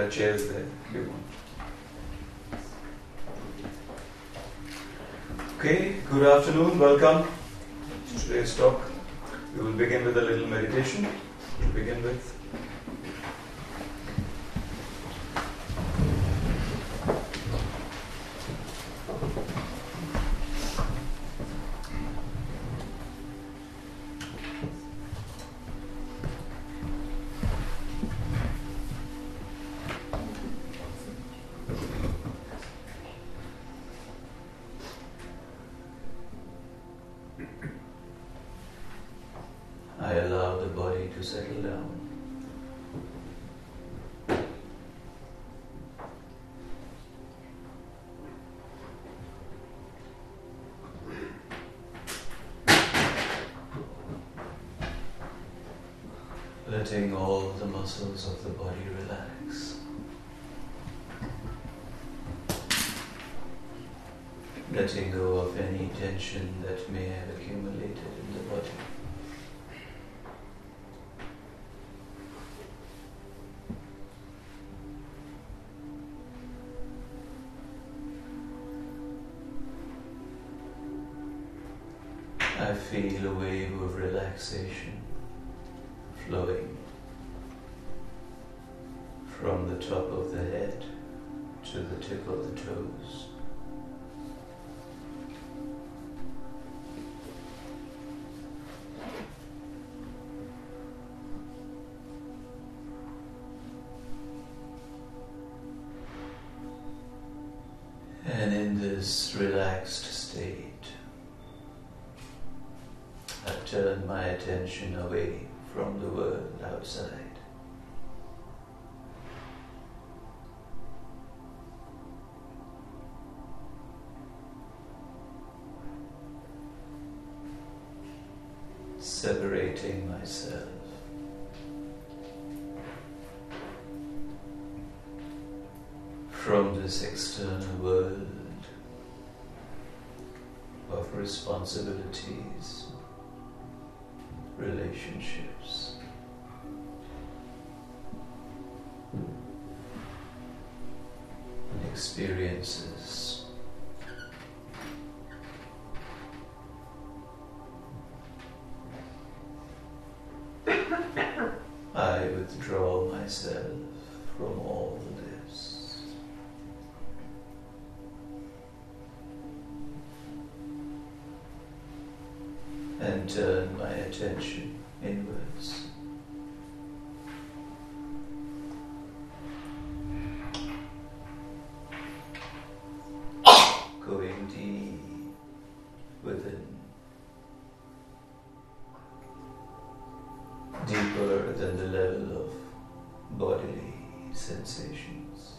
are chairs there if you want. Okay, good afternoon, welcome to today's talk. We will begin with a little meditation to begin with. I allow the body to settle down. Letting all the muscles of the body relax. Letting go of any tension that may have accumulated in the body. I feel a wave of relaxation flowing from the top of the head to the tip of the toes. And in this relaxed state, I turn my attention away from the world outside. Separating myself from this external world of responsibilities, relationships, experiences. I withdraw myself from all this. And turn my attention inwards. Going deep within, deeper than the level of bodily sensations.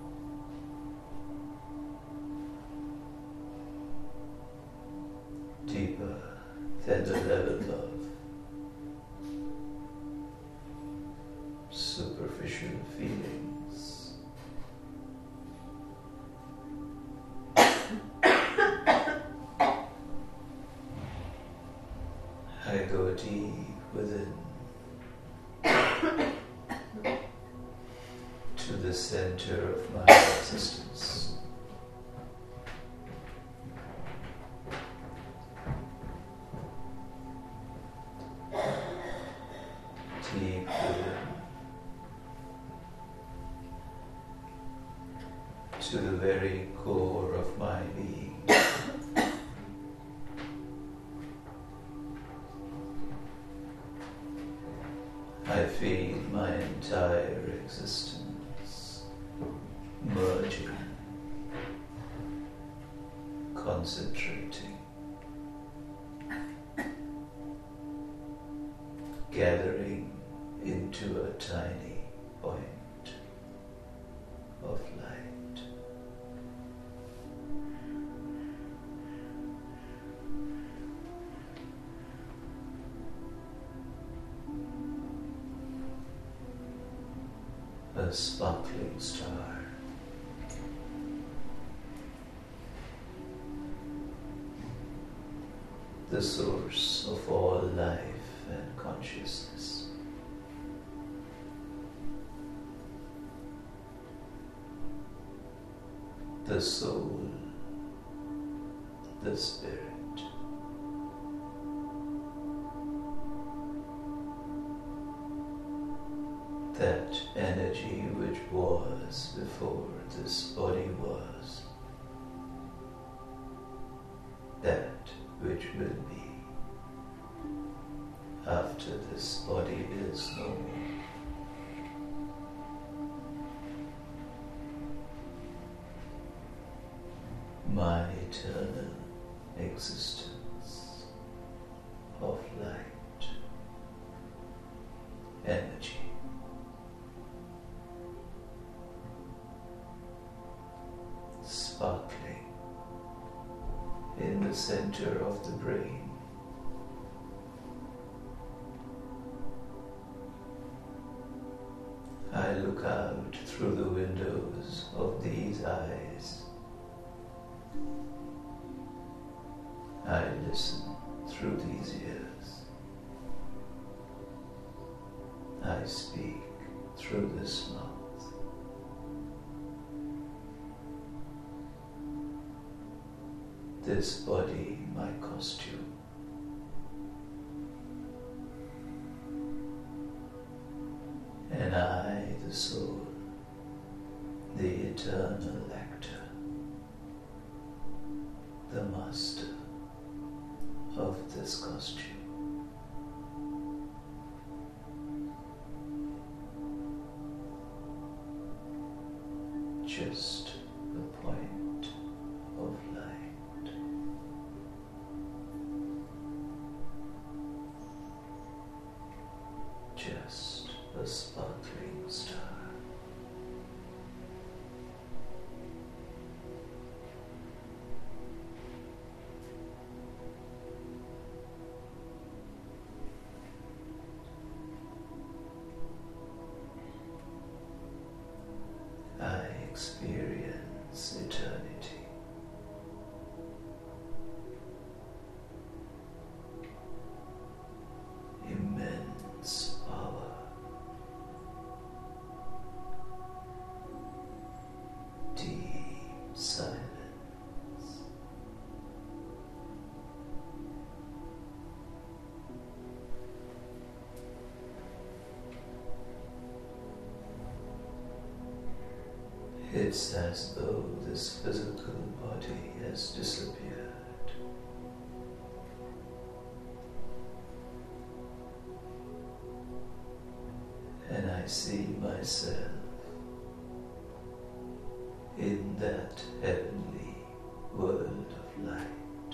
Deeper than the level of superficial feelings. I go deep within to the center of my existence. Deep within to the very core of my being. I feel my entire existence merging, concentrating, gathering into a tiny point of light. A sparkling star. The source of all life and consciousness. the soul, the spirit. That energy which was before this body was, that which will be after this body is no more. My eternal existence of light, energy. Sparkling in the center of the brain. I look out through the windows of these eyes. I listen through these ears. I speak through this mouth. This body, my costume. And I, the soul, the eternal actor, the master of this costume. Just a point of light. Just a sparkling star. I experience eternity. Immense power. Deep silence. It's as though this physical body has disappeared. And I see myself in that heavenly world of light.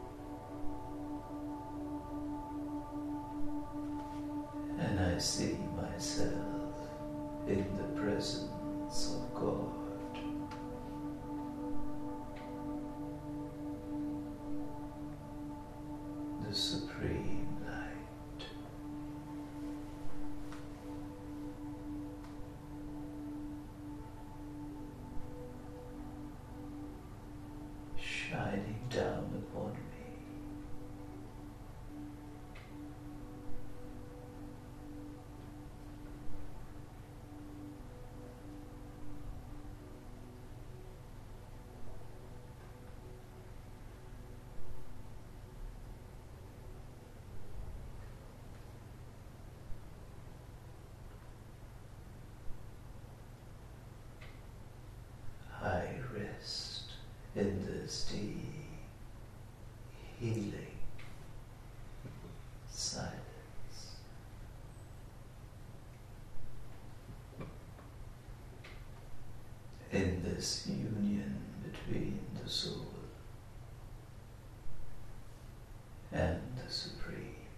And I see myself in the presence of God. The supreme light. Shining down upon me. I rest in this deep, healing silence. In this union between the soul and the Supreme.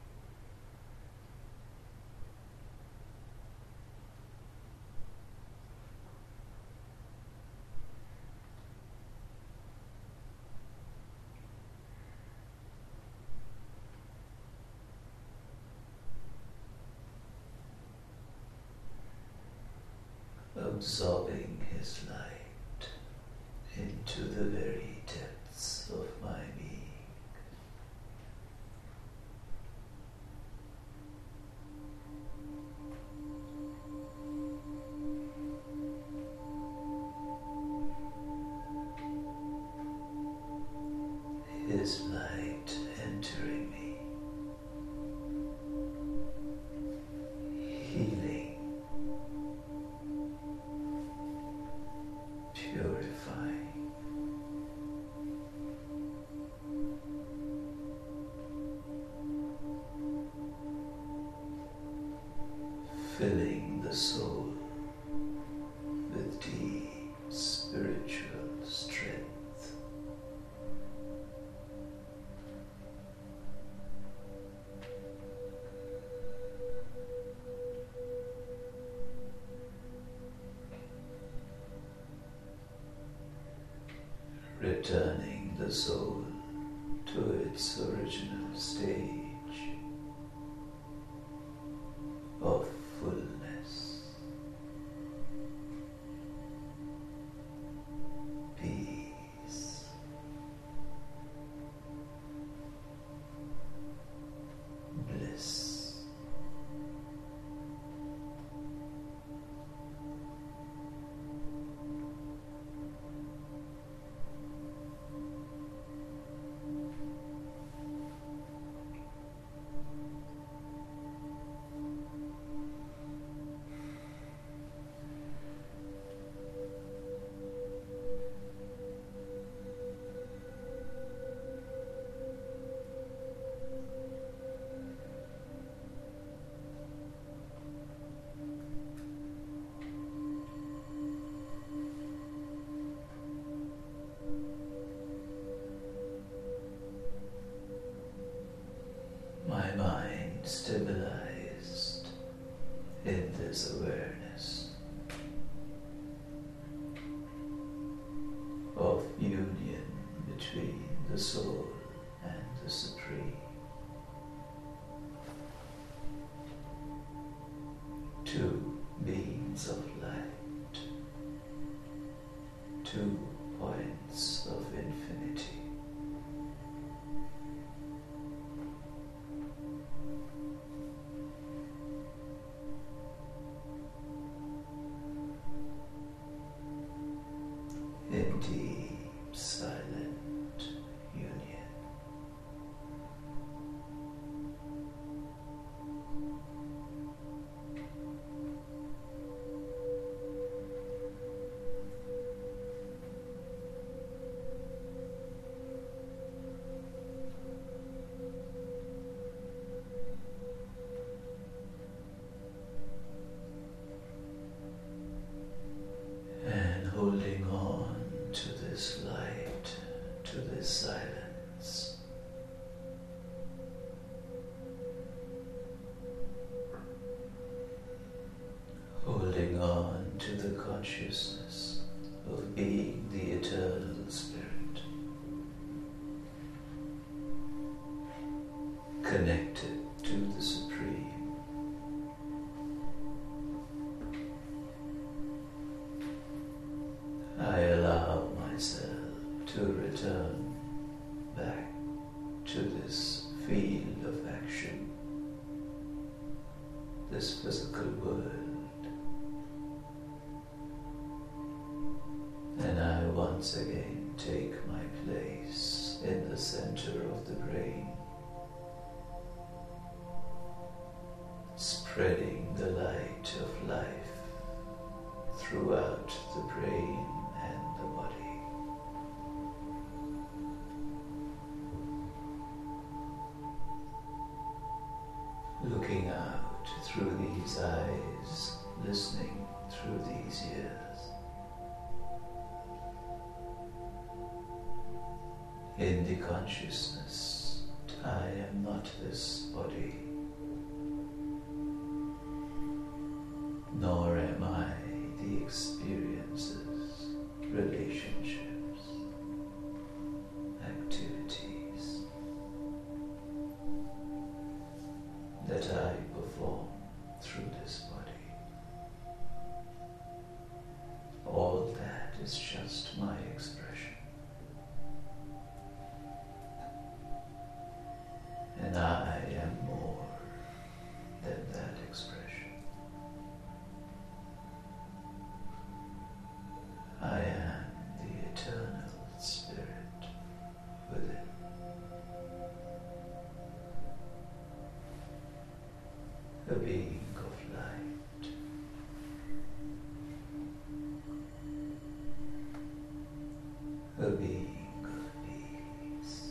Absorbing His light into the very depths of my being. His light entering me, healing, purifying, filling the soul with deep spiritual strength. Returning the soul to its original stage of fullness, peace, bliss, my mind stabilized in this awareness of union between the soul and the Supreme. Two beings of light, 2 points of infinity. In deep, silent union. And holding on to this light, to this silence. Holding on to the consciousness of being the eternal spirit. Connected to the Supreme. I allow myself to return back to this field of action, this physical world, and I once again take my place in the center of the brain, spreading the light of life throughout the brain and the body. Looking out through these eyes, listening through these ears. In the consciousness, I am not this body, nor am I the experiences, relationships, activities that I perform through this body. All that is just my expression. And I am more than that expression. I am a being of light. A being of peace.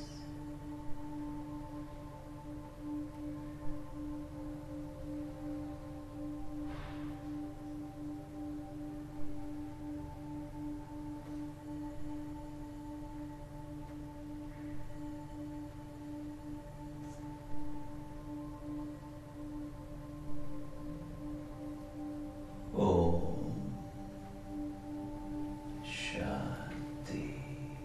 Om Shanti.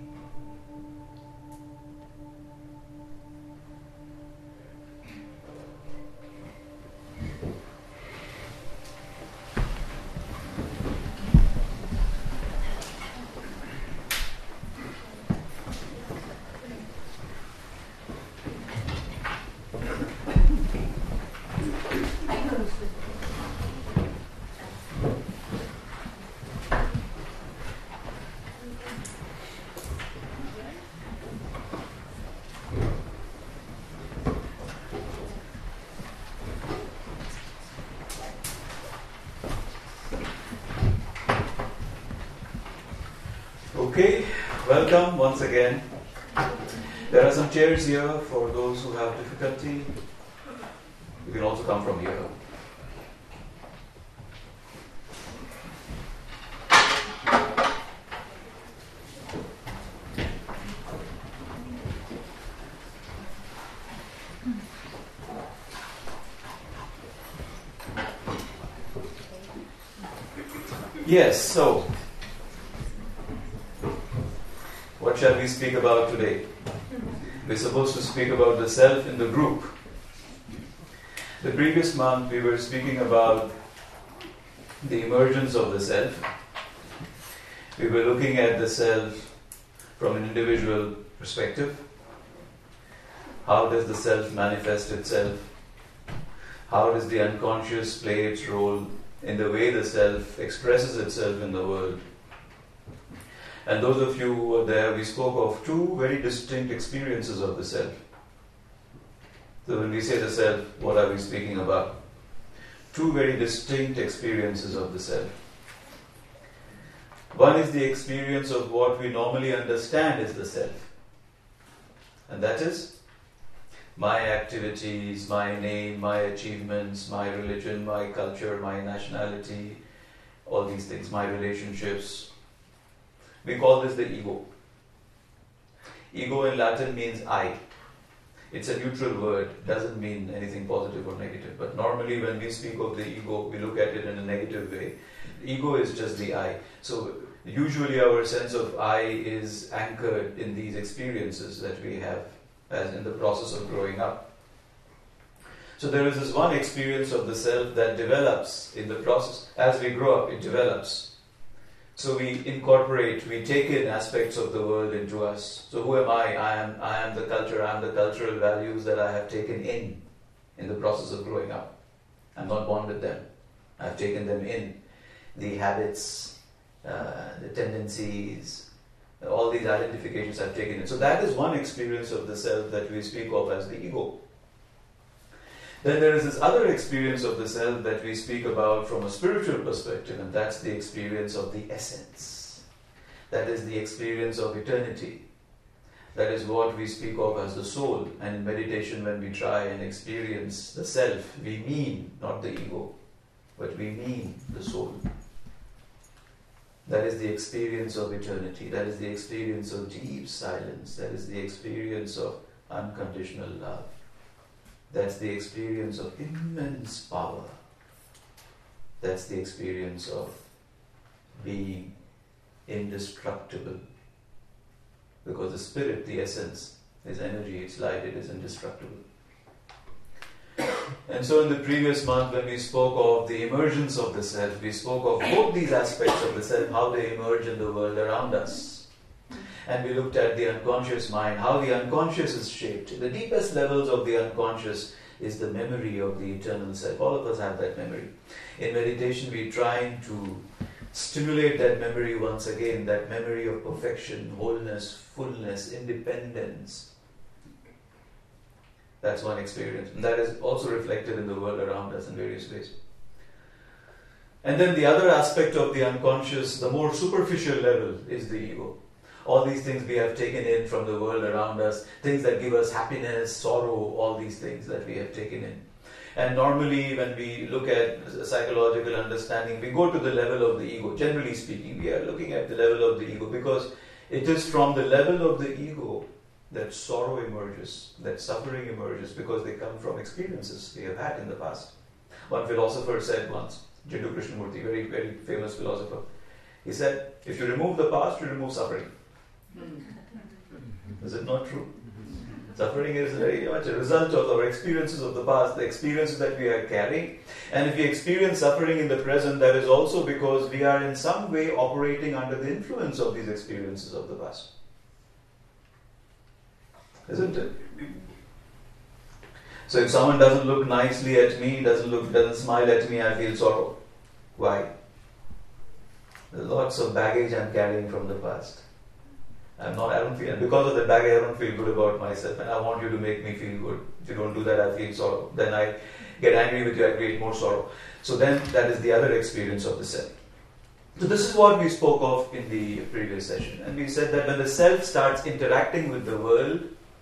Okay, welcome once again. There are some chairs here for those who have difficulty. You can also come from here. Yes, so what shall we speak about today? We're supposed to speak about the self in the group. The previous month we were speaking about the emergence of the self. We were looking at the self from an individual perspective. How does the self manifest itself? How does the unconscious play its role in the way the self expresses itself in the world? And those of you who were there, we spoke of two very distinct experiences of the self. So when we say the self, what are we speaking about? Two very distinct experiences of the self. One is the experience of what we normally understand as the self. And that is my activities, my name, my achievements, my religion, my culture, my nationality, all these things, my relationships. We call this the ego. Ego in Latin means I. It's a neutral word, doesn't mean anything positive or negative. But normally when we speak of the ego, we look at it in a negative way. Ego is just the I. So usually our sense of I is anchored in these experiences that we have as in the process of growing up. So there is this one experience of the self that develops in the process. As we grow up, it develops. So we incorporate, we take in aspects of the world into us. So who am I? I am the culture, I am the cultural values that I have taken in the process of growing up. I'm not born with them. I've taken them in. The habits, the tendencies, all these identifications I've taken in. So that is one experience of the self that we speak of as the ego. Then there is this other experience of the self that we speak about from a spiritual perspective, and that's the experience of the essence. That is the experience of eternity. That is what we speak of as the soul. And in meditation, when we try and experience the self, we mean not the ego, but we mean the soul. That is the experience of eternity. That is the experience of deep silence. That is the experience of unconditional love. That's the experience of immense power. That's the experience of being indestructible. Because the spirit, the essence, is energy, it's light, it is indestructible. And so in the previous month when we spoke of the emergence of the self, we spoke of both these aspects of the self, how they emerge in the world around us. And we looked at the unconscious mind, how the unconscious is shaped. The deepest levels of the unconscious is the memory of the eternal self. All of us have that memory. In meditation, we're trying to stimulate that memory once again, that memory of perfection, wholeness, fullness, independence. That's one experience. And that is also reflected in the world around us in various ways. And then the other aspect of the unconscious, the more superficial level, is the ego. All these things we have taken in from the world around us, things that give us happiness, sorrow, all these things that we have taken in. And normally when we look at psychological understanding, we go to the level of the ego. Generally speaking, we are looking at the level of the ego because it is from the level of the ego that sorrow emerges, that suffering emerges, because they come from experiences we have had in the past. One philosopher said once, Jiddu Krishnamurti, very, very famous philosopher, he said, if you remove the past, you remove suffering. Is it not true? Suffering is very much a result of our experiences of the past, the experiences that we are carrying. And if we experience suffering in the present, that is also because we are in some way operating under the influence of these experiences of the past. Isn't it? So if someone doesn't look nicely at me, doesn't smile at me, I feel sorrow. Why? There's lots of baggage I'm carrying from the past. I don't feel, and because of that baggage, I don't feel good about myself, and I want you to make me feel good. If you don't do that, I feel sorrow. Then I get angry with you, I create more sorrow. So then that is the other experience of the self. So this is what we spoke of in the previous session. And we said that when the self starts interacting with the world,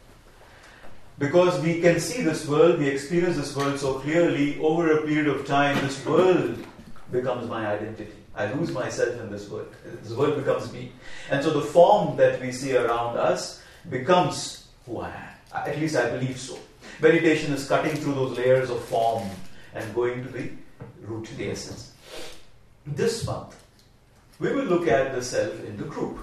because we can see this world, we experience this world so clearly, over a period of time, this world becomes my identity. I lose myself in this world. This world becomes me. And so the form that we see around us becomes who I am. At least I believe so. Meditation is cutting through those layers of form and going to the root, the essence. This month, we will look at the self in the group.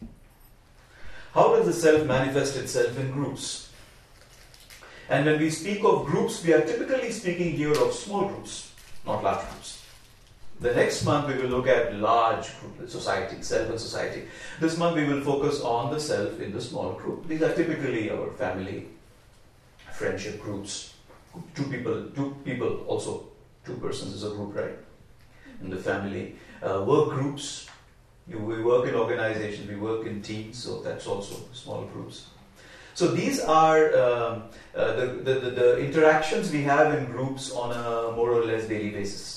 How does the self manifest itself in groups? And when we speak of groups, we are typically speaking here of small groups, not large groups. The next month we will look at large group, society, self and society. This month we will focus on the self in the small group. These are typically our family, friendship groups. Two people, also 2 persons is a group, right? In the family. Work groups. We work in organizations, we work in teams, so that's also small groups. So these are the interactions we have in groups on a more or less daily basis.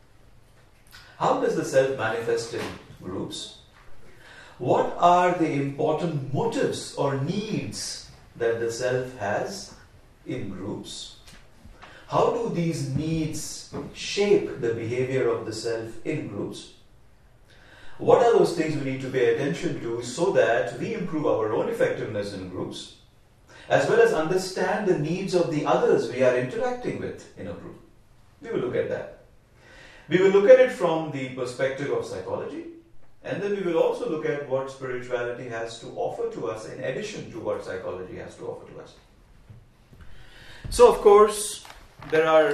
How does the self manifest in groups? What are the important motives or needs that the self has in groups? How do these needs shape the behavior of the self in groups? What are those things we need to pay attention to so that we improve our own effectiveness in groups, as well as understand the needs of the others we are interacting with in a group? We will look at that. We will look at it from the perspective of psychology, and then we will also look at what spirituality has to offer to us in addition to what psychology has to offer to us. So, of course, there are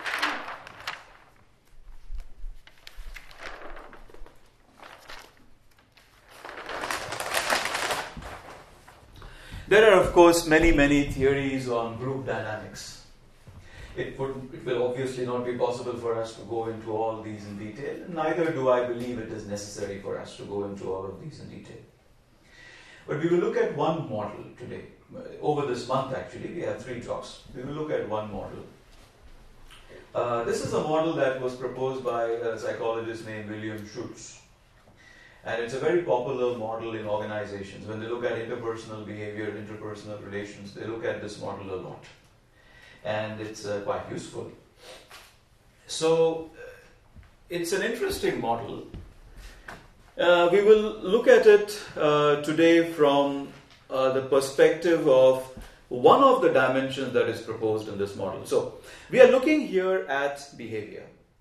of course many theories on group dynamics. It will obviously not be possible for us to go into all these in detail, and neither do I believe it is necessary for us to go into all of these in detail. But we will look at one model today. Over this month, actually, we have 3 talks. We will look at one model. This is a model that was proposed by a psychologist named William Schutz. And it's a very popular model in organizations. When they look at interpersonal behavior, interpersonal relations, they look at this model a lot. And it's quite useful. So, it's an interesting model. We will look at it today from the perspective of one of the dimensions that is proposed in this model. So, we are looking here at behavior.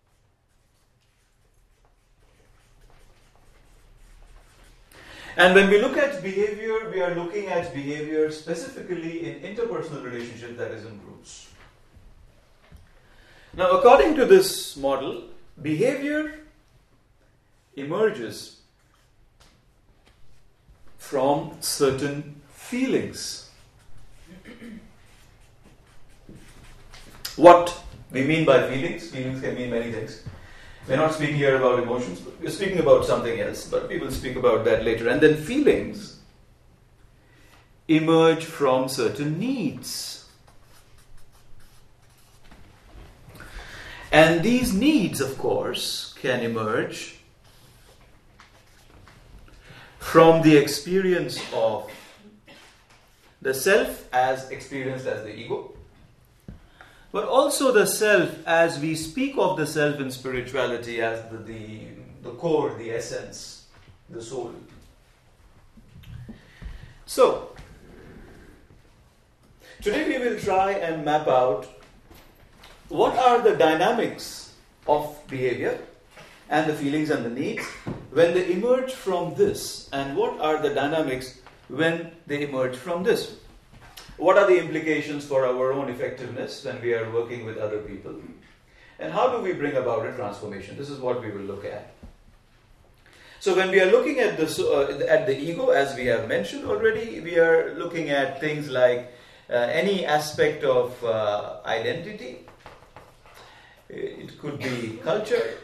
And when we look at behavior, we are looking at behavior specifically in interpersonal relationships, that is in groups. Now, according to this model, behavior emerges from certain feelings. What we mean by feelings can mean many things. We're not speaking here about emotions, but we're speaking about something else, but we will speak about that later. And then feelings emerge from certain needs. And these needs, of course, can emerge from the experience of the self as experienced as the ego, but also the self as we speak of the self in spirituality as the core, the essence, the soul. So, today we will try and map out what are the dynamics of behavior and the feelings and the needs when they emerge from this, and what are the dynamics when they emerge from this. What are the implications for our own effectiveness when we are working with other people? And how do we bring about a transformation? This is what we will look at. So when we are looking at the ego, as we have mentioned already, we are looking at things like any aspect of identity. It could be culture,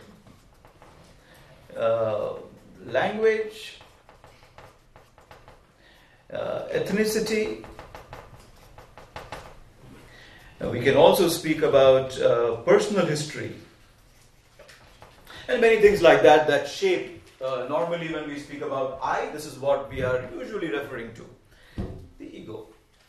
language, ethnicity. We can also speak about personal history and many things like that that shape. Normally when we speak about I, this is what we are usually referring to, the ego.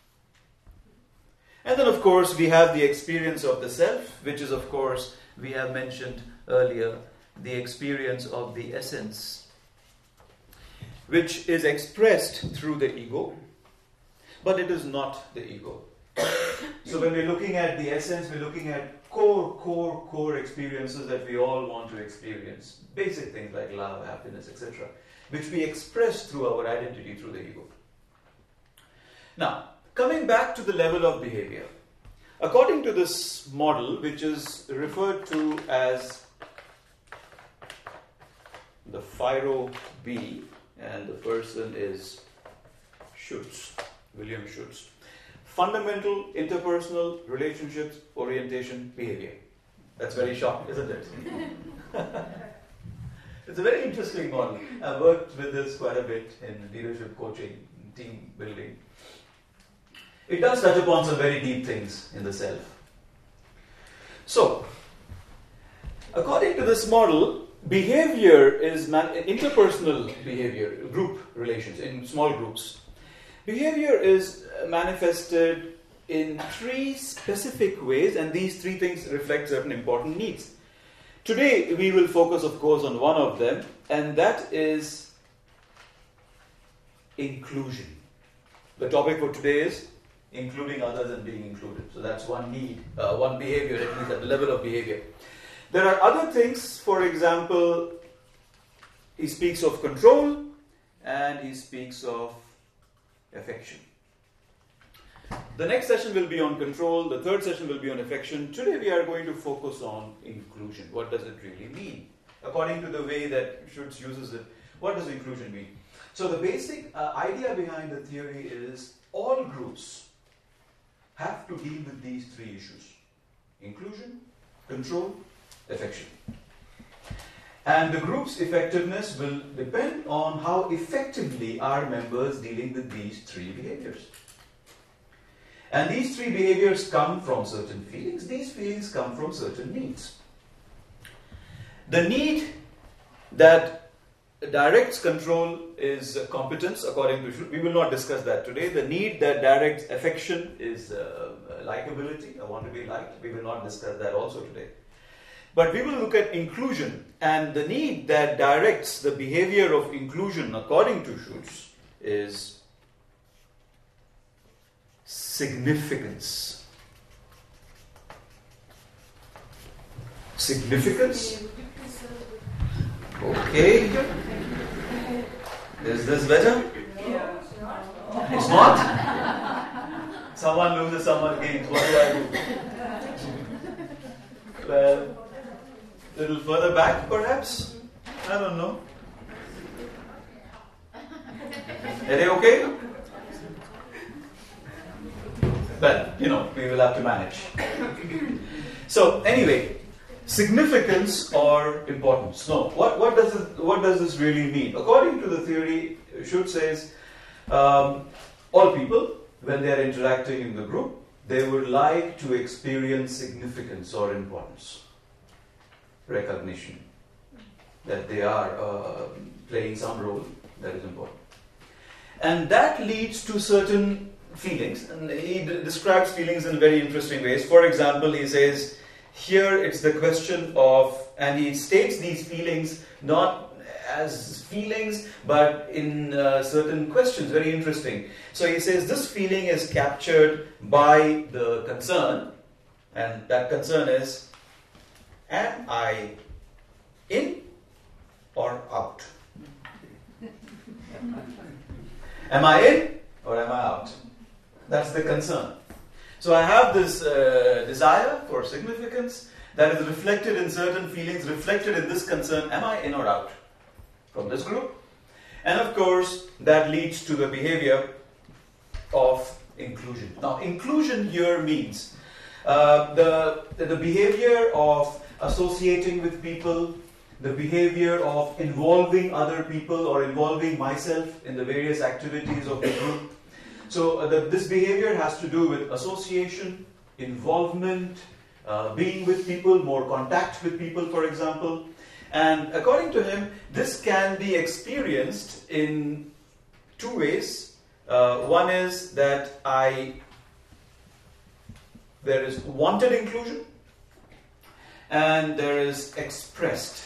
And then of course we have the experience of the self, which is of course, we have mentioned earlier, the experience of the essence, which is expressed through the ego, but it is not the ego. So when we're looking at the essence, we're looking at core experiences that we all want to experience. Basic things like love, happiness, etc. which we express through our identity, through the ego. Now, coming back to the level of behavior. According to this model, which is referred to as the Firo B, and the person is Schutz, William Schutz. Fundamental interpersonal relationships, orientation, behavior. That's very short, isn't it? It's a very interesting model. I've worked with this quite a bit in leadership coaching, team building. It does touch upon some very deep things in the self. So, according to this model, behavior is interpersonal behavior, group relations, in small groups. Behavior is manifested in three specific ways, and these three things reflect certain important needs. Today, we will focus, of course, on one of them, and that is inclusion. The topic for today is including others and being included. So that's one need, one behavior, at least at the level of behavior. There are other things, for example, he speaks of control and he speaks of affection. The next session will be on control, the third session will be on affection. Today we are going to focus on inclusion. What does it really mean? According to the way that Schutz uses it, what does inclusion mean? So the basic idea behind the theory is all groups have to deal with these three issues: inclusion, control, affection. And the group's effectiveness will depend on how effectively are members dealing with these three behaviors. And these three behaviors come from certain feelings. These feelings come from certain needs. The need that directs control is competence, according to Schutz. We will not discuss that today. The need that directs affection is likability. I want to be liked. We will not discuss that also today. But we will look at inclusion, and the need that directs the behavior of inclusion, according to Schutz, is significance. Significance? Okay. Is this better? It's not? Someone loses, someone gains. What do I do? Well, a little further back, perhaps? I don't know. Are they okay? Well, we will have to manage. So, anyway, significance or importance. No, what does this really mean? According to the theory, Schutz says, all people, when they are interacting in the group, they would like to experience significance or importance. recognition that they are playing some role that is important. And that leads to certain feelings, and he describes feelings in very interesting ways. For example, he says, here it's the question of, and he states these feelings not as feelings, but in certain questions, very interesting. So he says, this feeling is captured by the concern, and that concern is, am I in or out? Am I in or am I out? That's the concern. So I have this desire for significance that is reflected in certain feelings, reflected in this concern, am I in or out from this group? And of course, that leads to the behavior of inclusion. Now, inclusion here means the behavior of associating with people, the behavior of involving other people or involving myself in the various activities of the group. So this behavior has to do with association, involvement, being with people, more contact with people, for example. And according to him, this can be experienced in two ways. One is that there is wanted inclusion and there is expressed.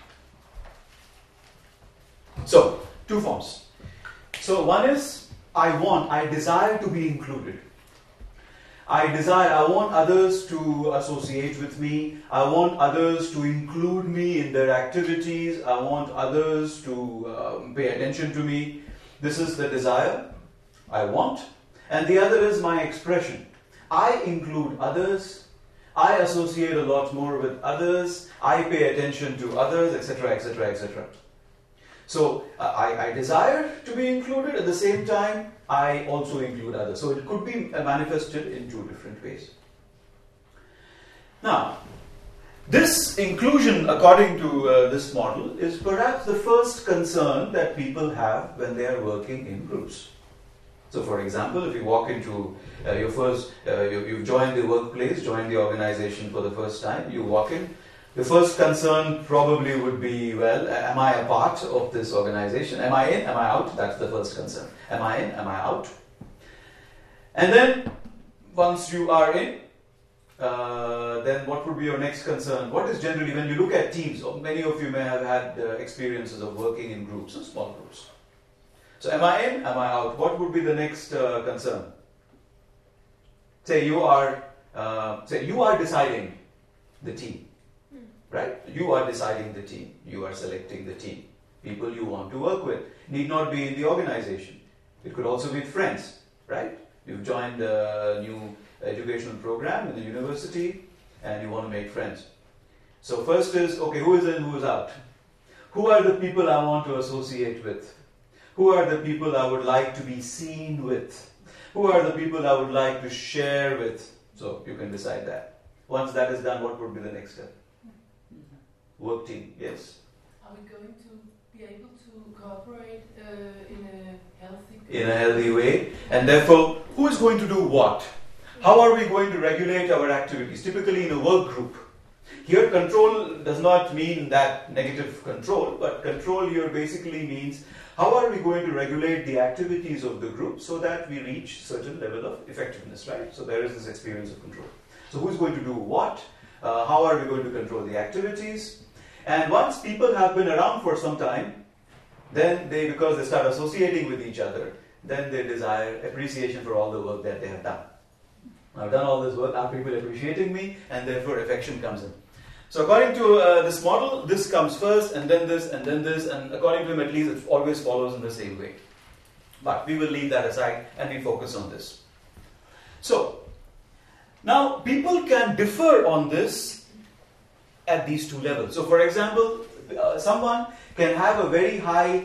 So, two forms. So one is I desire to be included. I want others to associate with me. I want others to include me in their activities. I want others to pay attention to me. This is the desire I want. And the other is my expression. I include others. I associate a lot more with others. I pay attention to others, etc., etc., etc. So I desire to be included. At the same time, I also include others. So it could be manifested in two different ways. Now, this inclusion, according to this model, is perhaps the first concern that people have when they are working in groups. So, for example, if you walk into you've joined the workplace, joined the organization for the first time, you walk in. The first concern probably would be, well, am I a part of this organization? Am I in? Am I out? That's the first concern. Am I in? Am I out? And then, once you are in, then what would be your next concern? What is generally, when you look at teams, or many of you may have had experiences of working in groups, or small groups. So, am I in? Am I out? What would be the next concern? Say you are deciding the team. Right? You are deciding the team. You are selecting the team. People you want to work with. Need not be in the organization. It could also be friends. Right? You've joined a new educational program in the university and you want to make friends. So first is, okay, who is in, who is out? Who are the people I want to associate with? Who are the people I would like to be seen with? Who are the people I would like to share with? So you can decide that. Once that is done, what would be the next step? Work team, yes? Are we going to be able to cooperate in a healthy way? And therefore, who is going to do what? How are we going to regulate our activities? Typically in a work group. Here control does not mean that negative control, but control here basically means how are we going to regulate the activities of the group so that we reach certain level of effectiveness, right? So there is this experience of control. So who is going to do what? How are we going to control the activities? And once people have been around for some time, then because they start associating with each other, then they desire appreciation for all the work that they have done. I've done all this work, are people appreciating me? And therefore affection comes in. So according to this model, this comes first, and then this, and according to him at least, it always follows in the same way. But we will leave that aside and we focus on this. So, now people can differ on this at these two levels. So for example, someone can have a very high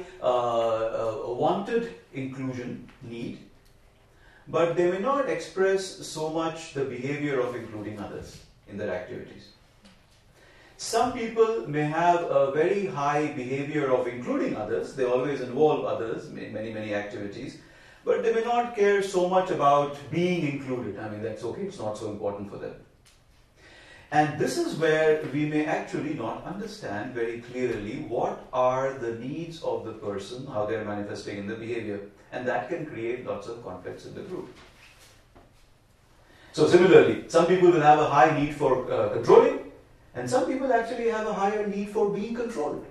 wanted inclusion need, but they may not express so much the behavior of including others in their activities. Some people may have a very high behavior of including others. They always involve others in many, many activities, but they may not care so much about being included. I mean, that's okay, it's not so important for them. And this is where we may actually not understand very clearly what are the needs of the person, how they are manifesting in the behavior. And that can create lots of conflicts in the group. So similarly, some people will have a high need for controlling, and some people actually have a higher need for being controlled.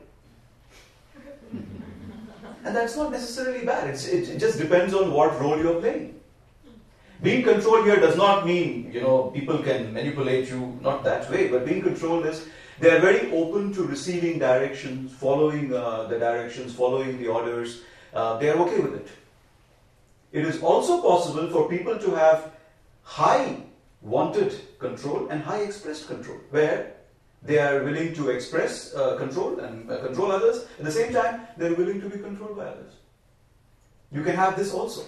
And that's not necessarily bad. It just depends on what role you're playing. Being controlled here does not mean, people can manipulate you, not that way. But being controlled is, they are very open to receiving directions, following the directions, following the orders. They are okay with it. It is also possible for people to have high wanted control and high expressed control, where they are willing to express control and control others. At the same time, they are willing to be controlled by others. You can have this also.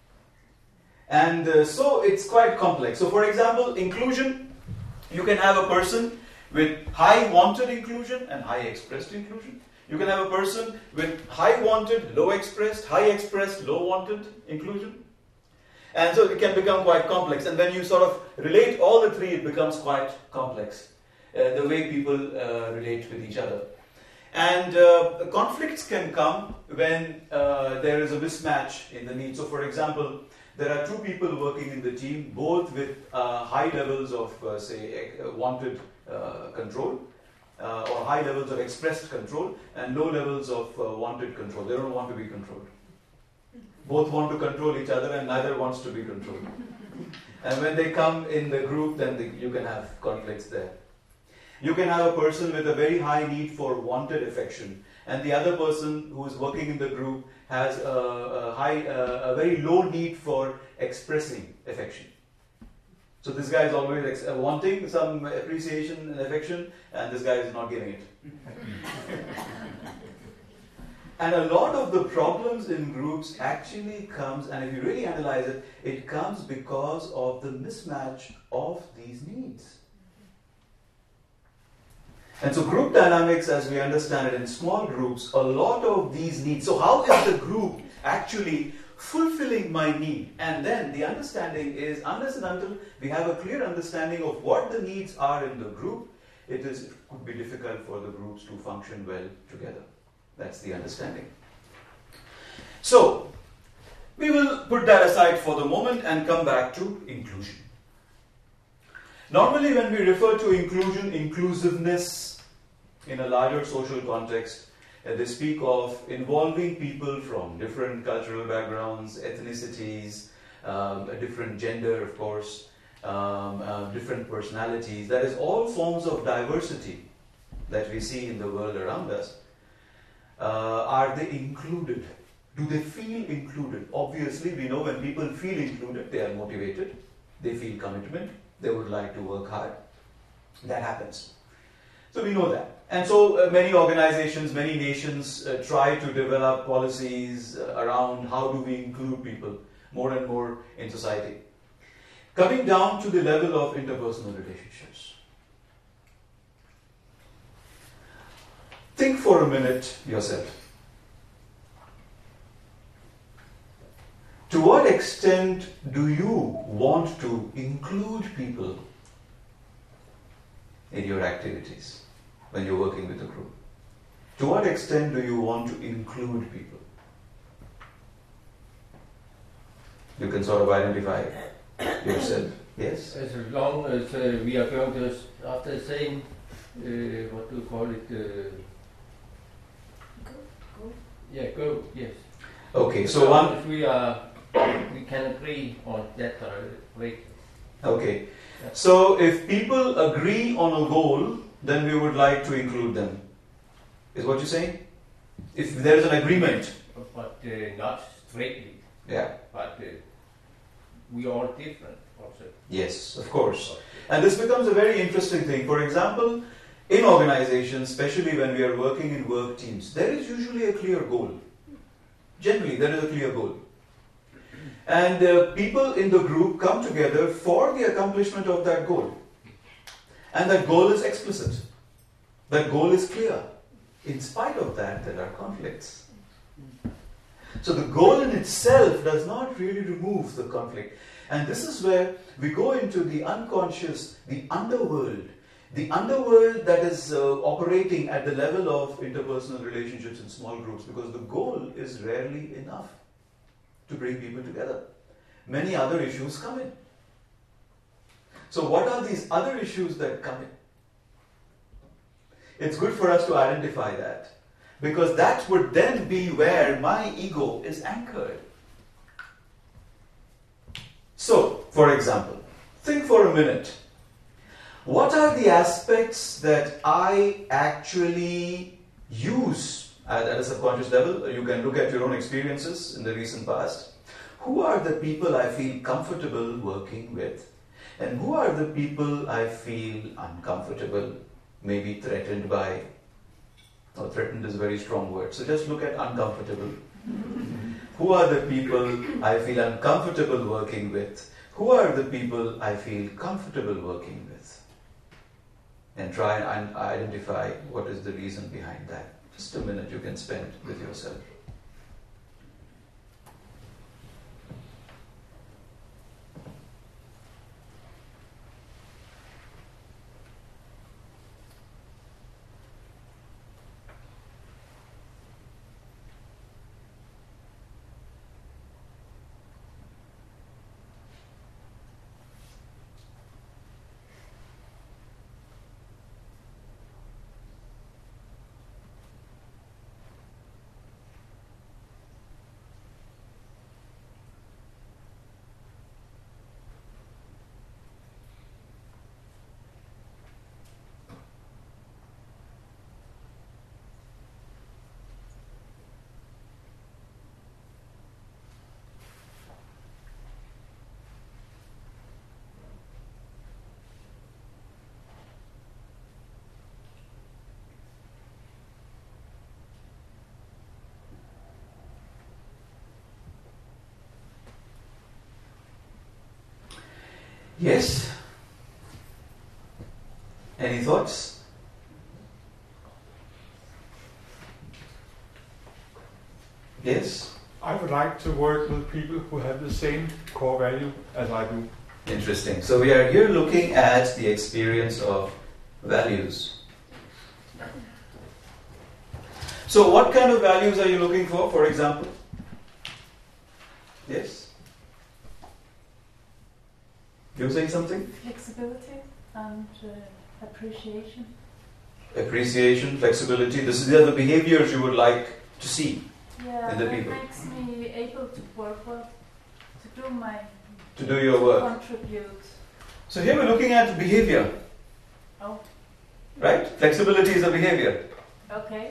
And so it's quite complex. So for example, inclusion, you can have a person with high wanted inclusion and high expressed inclusion. You can have a person with high wanted, low expressed, low wanted inclusion. And so it can become quite complex. And when you sort of relate all the three, it becomes quite complex. The way people relate with each other. And conflicts can come when there is a mismatch in the needs. So for example, there are two people working in the team, both with high levels of, wanted control, or high levels of expressed control, and low levels of wanted control. They don't want to be controlled. Both want to control each other, and neither wants to be controlled. And when they come in the group, then you can have conflicts there. You can have a person with a very high need for wanted affection, and the other person who is working in the group has a very low need for expressing affection. So this guy is always wanting some appreciation and affection, and this guy is not giving it. And a lot of the problems in groups actually comes, and if you really analyze it, it comes because of the mismatch of these needs. And so group dynamics, as we understand it in small groups, a lot of these needs. So how is the group actually fulfilling my need? And then the understanding is, unless and until we have a clear understanding of what the needs are in the group, it could be difficult for the groups to function well together. That's the understanding. So, we will put that aside for the moment and come back to inclusion. Normally when we refer to inclusion, inclusiveness in a larger social context, they speak of involving people from different cultural backgrounds, ethnicities, a different gender, of course, different personalities. That is, all forms of diversity that we see in the world around us. Are they included? Do they feel included? Obviously, we know when people feel included, they are motivated, they feel commitment, they would like to work hard. That happens. So we know that. And so many organizations, many nations try to develop policies around how do we include people more and more in society. Coming down to the level of interpersonal relationships. Think for a minute yourself. To what extent do you want to include people in your activities when you're working with a group? To what extent do you want to include people? You can sort of identify yourself. Yes? As long as we are going to, after the same, what do you call it? Go. Yeah, go, yes. Okay, As so long as we can agree on that rate. Okay, so if people agree on a goal, then we would like to include them. Is what you're saying? If there is an agreement. But not strictly. Yeah. But we are all different also. Yes, of course. And this becomes a very interesting thing. For example, in organizations, especially when we are working in work teams, there is usually a clear goal. Generally, there is a clear goal. And people in the group come together for the accomplishment of that goal. And that goal is explicit. That goal is clear. In spite of that, there are conflicts. So the goal in itself does not really remove the conflict. And this is where we go into the unconscious, the underworld, the underworld that is operating at the level of interpersonal relationships in small groups, because the goal is rarely enough to bring people together. Many other issues come in. So what are these other issues that come in? It's good for us to identify that, because that would then be where my ego is anchored. So, for example, think for a minute. What are the aspects that I actually use at a subconscious level? You can look at your own experiences in the recent past. Who are the people I feel comfortable working with? And who are the people I feel uncomfortable, maybe threatened by? Or threatened is a very strong word. So just look at uncomfortable. Who are the people I feel uncomfortable working with? Who are the people I feel comfortable working with? And try and identify what is the reason behind that. Just a minute you can spend with yourself. Yes? Any thoughts? Yes? I would like to work with people who have the same core value as I do. Interesting. So we are here looking at the experience of values. So what kind of values are you looking for example? Yes? You were saying something? Flexibility and appreciation. Appreciation, flexibility. These are the behaviors you would like to see in the that people. makes me able to work well, to do your work. Contribute. So here we're looking at behavior. Oh. Right? Flexibility is a behavior. Okay.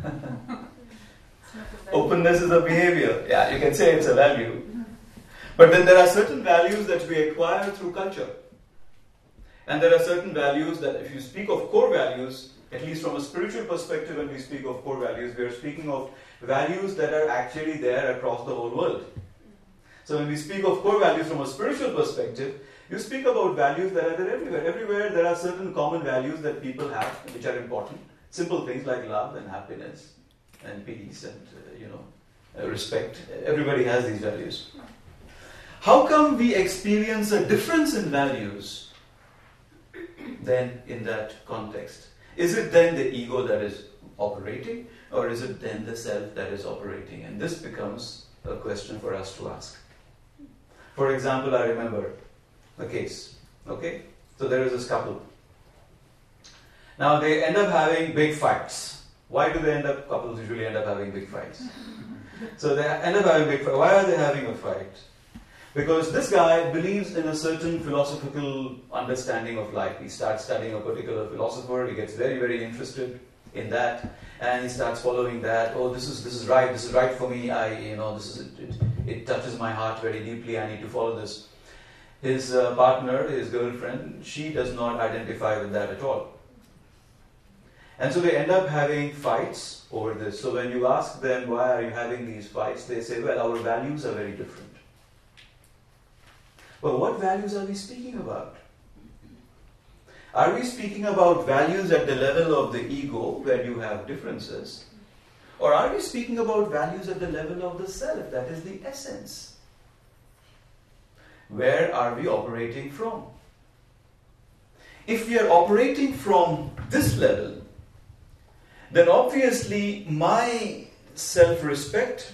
Openness is a behavior. Yeah, you can say it's a value. But then there are certain values that we acquire through culture. And there are certain values that, if you speak of core values, at least from a spiritual perspective, when we speak of core values, we are speaking of values that are actually there across the whole world. So when we speak of core values from a spiritual perspective, you speak about values that are there everywhere. Everywhere there are certain common values that people have, which are important. Simple things like love and happiness and peace and respect. Everybody has these values. How come we experience a difference in values then in that context? Is it then the ego that is operating, or is it then the self that is operating? And this becomes a question for us to ask. For example, I remember a case. Okay? So there is this couple. Now they end up having big fights. Why do couples usually end up having big fights? So they end up having big fights. Why are they having a fight? Because this guy believes in a certain philosophical understanding of life. He starts studying a particular philosopher, he gets very, very interested in that, and he starts following that. Oh, this is right for me. It touches my heart very deeply. I need to follow this. His partner, his girlfriend, she does not identify with that at all. And so they end up having fights over this. So when you ask them, why are you having these fights? They say, well, our values are very different. But what values are we speaking about? Are we speaking about values at the level of the ego, where you have differences? Or are we speaking about values at the level of the self, that is the essence? Where are we operating from? if we are operating from this level, then obviously my self-respect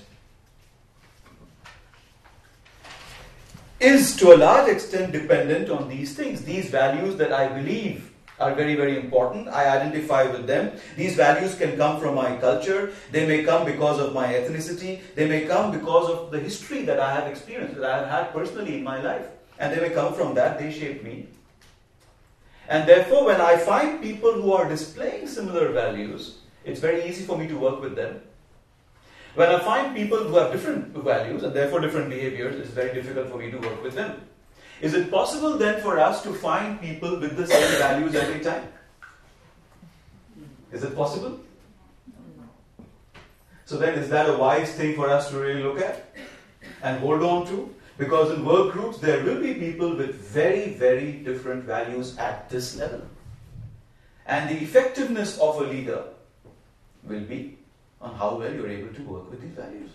is to a large extent dependent on these things, these values that I believe are very, very important. I identify with them. These values can come from my culture. They may come because of my ethnicity. They may come because of the history that I have experienced, that I have had personally in my life. And they may come from that. They shape me. And therefore, when I find people who are displaying similar values, it's very easy for me to work with them. When I find people who have different values and therefore different behaviors, it's very difficult for me to work with them. Is it possible then for us to find people with the same values every time? Is it possible? So then is that a wise thing for us to really look at and hold on to? Because in work groups there will be people with very, very different values at this level. And the effectiveness of a leader will be on how well you're able to work with these values.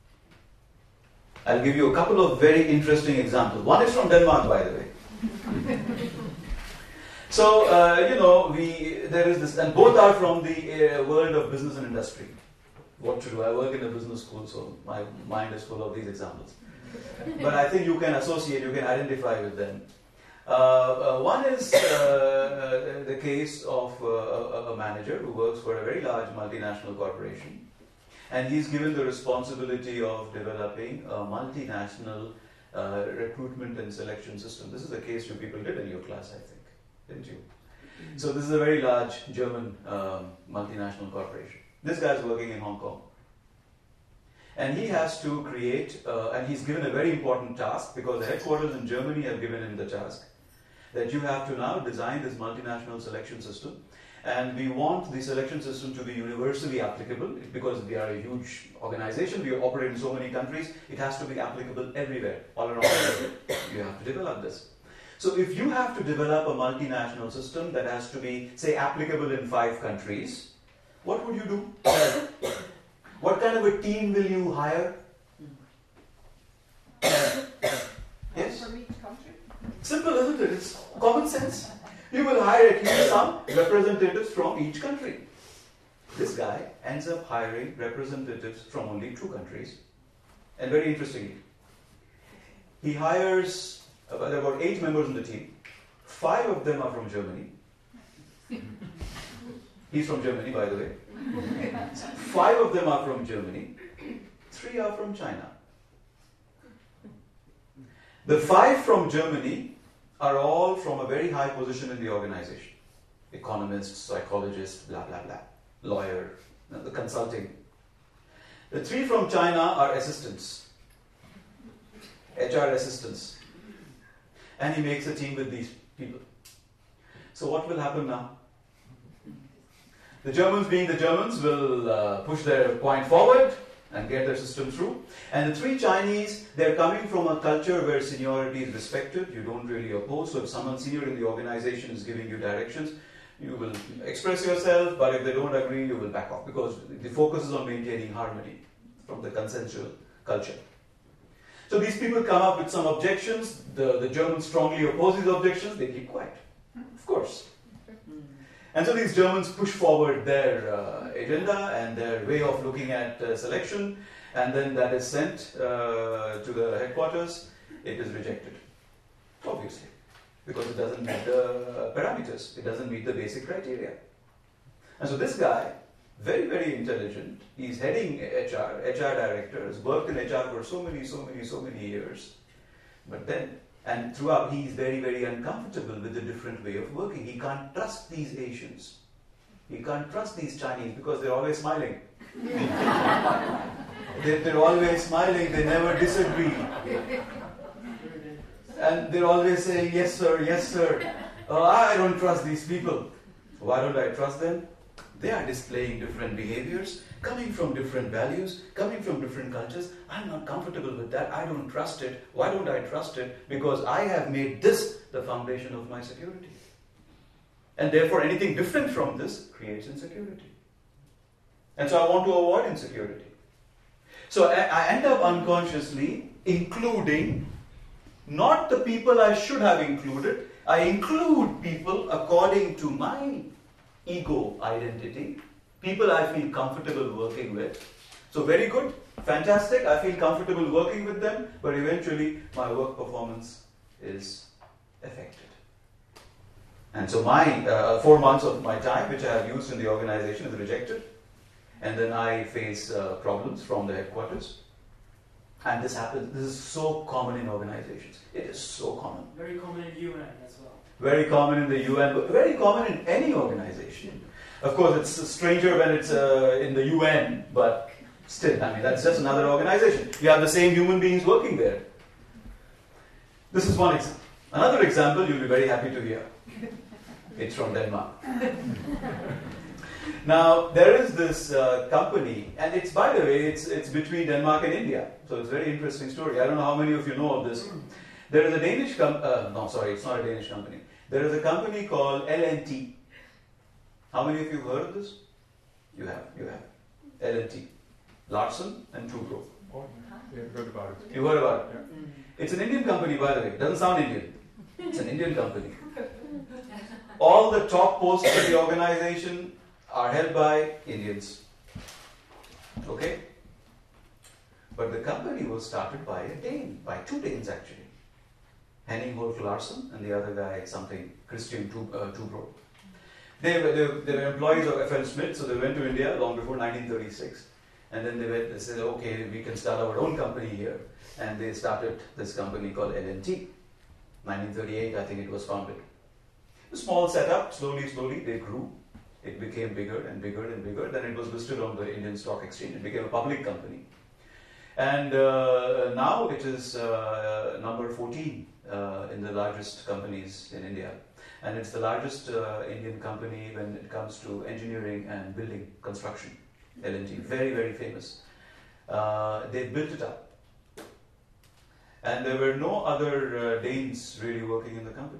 I'll give you a couple of very interesting examples. One is from Denmark, by the way. So, there is this, and both are from the world of business and industry. What to do? I work in a business school, so my mind is full of these examples. But I think you can associate, you can identify with them. One is the case of a manager who works for a very large multinational corporation. And he's given the responsibility of developing a multinational recruitment and selection system. This is a case you people did in your class, I think, didn't you? So this is a very large German multinational corporation. This guy's working in Hong Kong. And he has to create, and he's given a very important task because the headquarters in Germany have given him the task that you have to now design this multinational selection system. And we want the selection system to be universally applicable because we are a huge organization, we operate in so many countries, it has to be applicable everywhere, all around the world. You have to develop this. So if you have to develop a multinational system that has to be, say, applicable in 5 countries, what would you do? What kind of a team will you hire? Yes? From each country? Simple, isn't it? It's common sense. You will hire at least some representatives from each country. This guy ends up hiring representatives from only 2 countries. And very interestingly, he hires about 8 members in the team. 5 of them are from Germany. He's from Germany, by the way. 5 of them are from Germany. 3 are from China. The 5 from Germany are all from a very high position in the organization. Economists, psychologists, blah, blah, blah. Lawyer, the consulting. The 3 from China are assistants. HR assistants. And he makes a team with these people. So what will happen now? The Germans, being the Germans, will push their point forward and get their system through. And the 3 Chinese, they're coming from a culture where seniority is respected. You don't really oppose. So if someone senior in the organization is giving you directions, you will express yourself, but if they don't agree, you will back off because the focus is on maintaining harmony from the consensual culture. So these people come up with some objections. The Germans strongly oppose these objections. They keep quiet, of course. And so these Germans push forward their agenda and their way of looking at selection, and then that is sent to the headquarters. It is rejected, obviously, because it doesn't meet the parameters. It doesn't meet the basic criteria. And so this guy, very, very intelligent, he's heading HR director, has worked in HR for so many years. But then, and throughout, he's very, very uncomfortable with the different way of working. He can't trust these Asians. He can't trust these Chinese because they're always smiling. They're always smiling, they never disagree. And they're always saying, yes sir, yes sir. Oh, I don't trust these people. Why don't I trust them? They are displaying different behaviors, coming from different values, coming from different cultures. I'm not comfortable with that. I don't trust it. Why don't I trust it? Because I have made this the foundation of my security. And therefore anything different from this creates insecurity. And so I want to avoid insecurity. So I end up unconsciously including not the people I should have included. I include people according to my ego identity, people I feel comfortable working with. So very good, fantastic, I feel comfortable working with them, but eventually my work performance is affected. And so my 4 months of my time, which I have used in the organization, is rejected. And then I face problems from the headquarters. And this happens, this is so common in organizations. It is so common. Very common in UN as well. Very common in the UN, but very common in any organization. Of course, it's stranger when it's in the UN, but still, I mean, that's just another organization. You have the same human beings working there. This is one example. Another example you'll be very happy to hear. It's from Denmark. Now, there is this company, and it's, by the way, it's between Denmark and India. So it's a very interesting story. I don't know how many of you know of this. There is a Danish no, sorry, it's not a Danish company. There is a company called L&T. How many of you have heard of this? You have. L&T. Larsen and Toubro. Oh, yeah, heard about it. You heard about it? Yeah. It's an Indian company, by the way. It doesn't sound Indian. It's an Indian company. All the top posts in the organization are held by Indians. Okay? But the company was started by a Dane, by two Danes actually. Henning Holk Larsen and the other guy, something, Christian Toubro. They were employees of FL Smith, so they went to India long before 1936. And then they said, okay, we can start our own company here. And they started this company called L&T. 1938, I think it was founded. A small setup, slowly they grew. It became bigger and bigger and bigger. Then it was listed on the Indian Stock Exchange. It became a public company. And now it is number 14 in the largest companies in India. And it's the largest Indian company when it comes to engineering and building construction. L&T, very, very famous. They built it up. And there were no other Danes really working in the company.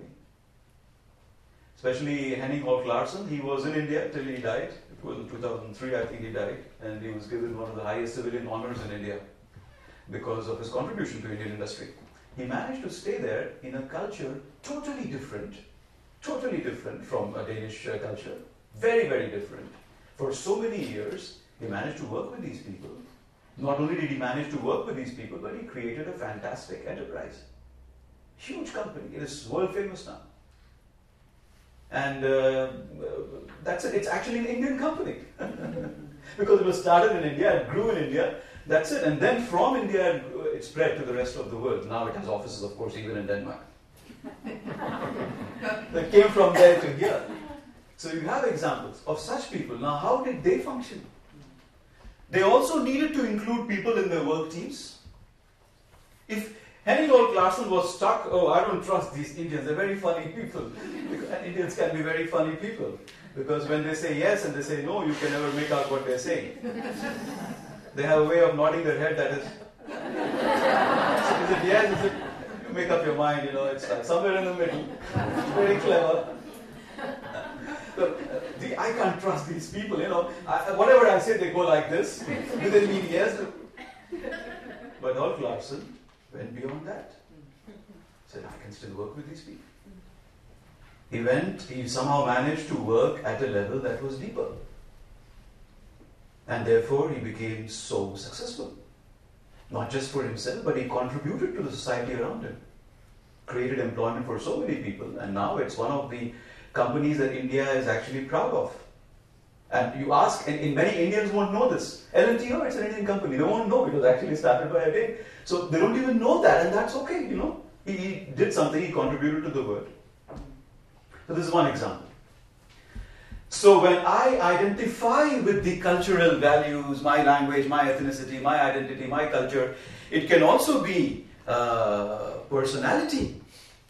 Especially Henning Holk Larsen, he was in India till he died. It was in 2003, I think he died. And he was given one of the highest civilian honors in India because of his contribution to Indian industry. He managed to stay there in a culture totally different from a Danish culture. Very, very different. For so many years, he managed to work with these people. Not only did he manage to work with these people, but he created a fantastic enterprise. Huge company. It is world famous now. And that's it. It's actually an Indian company. Because it was started in India, it grew in India. That's it. And then from India, it spread to the rest of the world. Now it has offices, of course, even in Denmark. That came from there to here. So you have examples of such people. Now, how did they function? They also needed to include people in their work teams. If Henning Holk Larsen was stuck, oh, I don't trust these Indians, they're very funny people. And Indians can be very funny people. Because when they say yes and they say no, you can never make out what they're saying. They have a way of nodding their head that is it yes, is it? You make up your mind, it's like somewhere in the middle. It's very clever. Look, I can't trust these people, whatever I say, they go like this. Do they mean yes? But Holk Larsen went beyond that. Said, I can still work with these people. He somehow managed to work at a level that was deeper. And therefore, he became so successful. Not just for himself, but he contributed to the society around him. Created employment for so many people. And now it's one of the companies that India is actually proud of. And you ask, and many Indians won't know this. L&T, it's an Indian company. They won't know. It was actually started by a Dane. So they don't even know that, and that's okay, He did something, he contributed to the world. So this is one example. So when I identify with the cultural values, my language, my ethnicity, my identity, my culture, it can also be personality.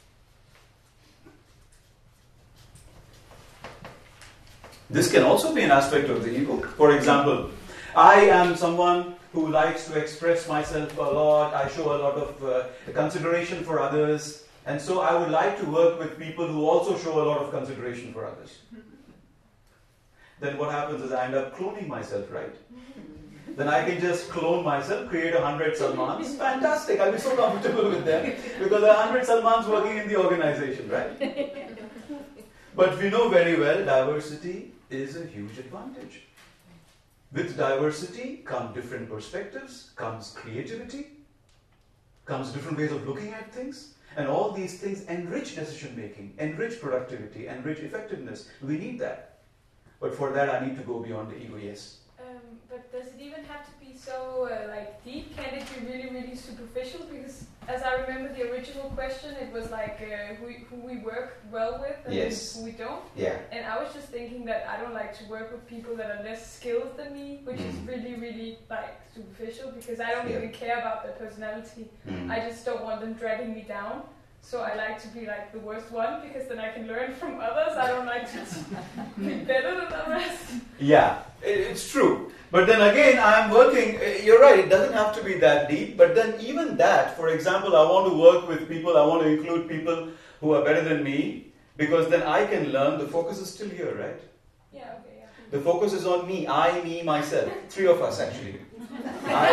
This can also be an aspect of the ego. For example, I am someone who likes to express myself a lot. I show a lot of consideration for others. And so I would like to work with people who also show a lot of consideration for others. Then what happens is I end up cloning myself, right? then I can just clone myself, create 100 Salmans. Fantastic, I'll be so comfortable with them because there are 100 Salmans working in the organization, right? But we know very well diversity is a huge advantage. With diversity come different perspectives, comes creativity, comes different ways of looking at things, and all these things enrich decision making, enrich productivity, enrich effectiveness. We need that. But for that I need to go beyond the ego, yes. But does it even have to be so deep? Can it be really, really superficial? Because as I remember the original question, it was like who we work well with and who we don't. Yeah. And I was just thinking that I don't like to work with people that are less skilled than me, which is really, really superficial because I don't even care about their personality. I just don't want them dragging me down. So I like to be like the worst one because then I can learn from others. I don't like to be better than others. Yeah, it's true. But then again, I'm working, you're right, it doesn't have to be that deep. But then even that, for example, I want to work with people, I want to include people who are better than me because then I can learn. The focus is still here, right? Yeah, okay, yeah. The focus is on me, I, me, myself. 3 of us actually. I,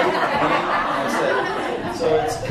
me, myself.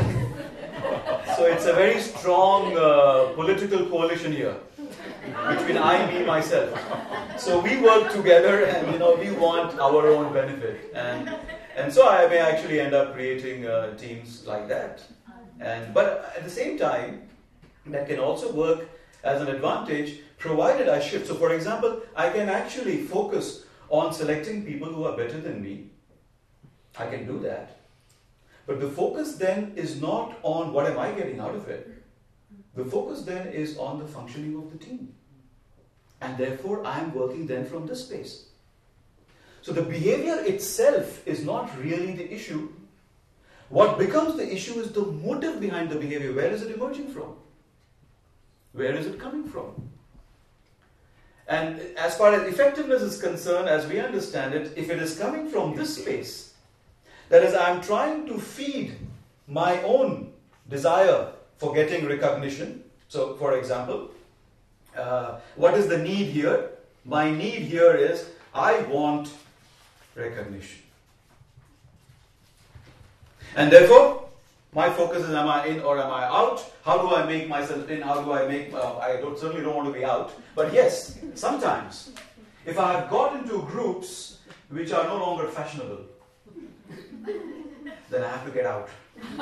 So it's a very strong political coalition here between I, me, myself. So we work together, and we want our own benefit, and so I may actually end up creating teams like that. But at the same time, that can also work as an advantage, provided I shift. So, for example, I can actually focus on selecting people who are better than me. I can do that. But the focus then is not on what am I getting out of it. The focus then is on the functioning of the team. And therefore, I am working then from this space. So the behavior itself is not really the issue. What becomes the issue is the motive behind the behavior. Where is it emerging from? Where is it coming from? And as far as effectiveness is concerned, as we understand it, if it is coming from this space, that is, I am trying to feed my own desire for getting recognition. So, for example, what is the need here? My need here is I want recognition. And therefore, my focus is am I in or am I out? How do I make myself in? How do I make... certainly don't want to be out. But yes, sometimes, if I have got into groups which are no longer fashionable, then I have to get out.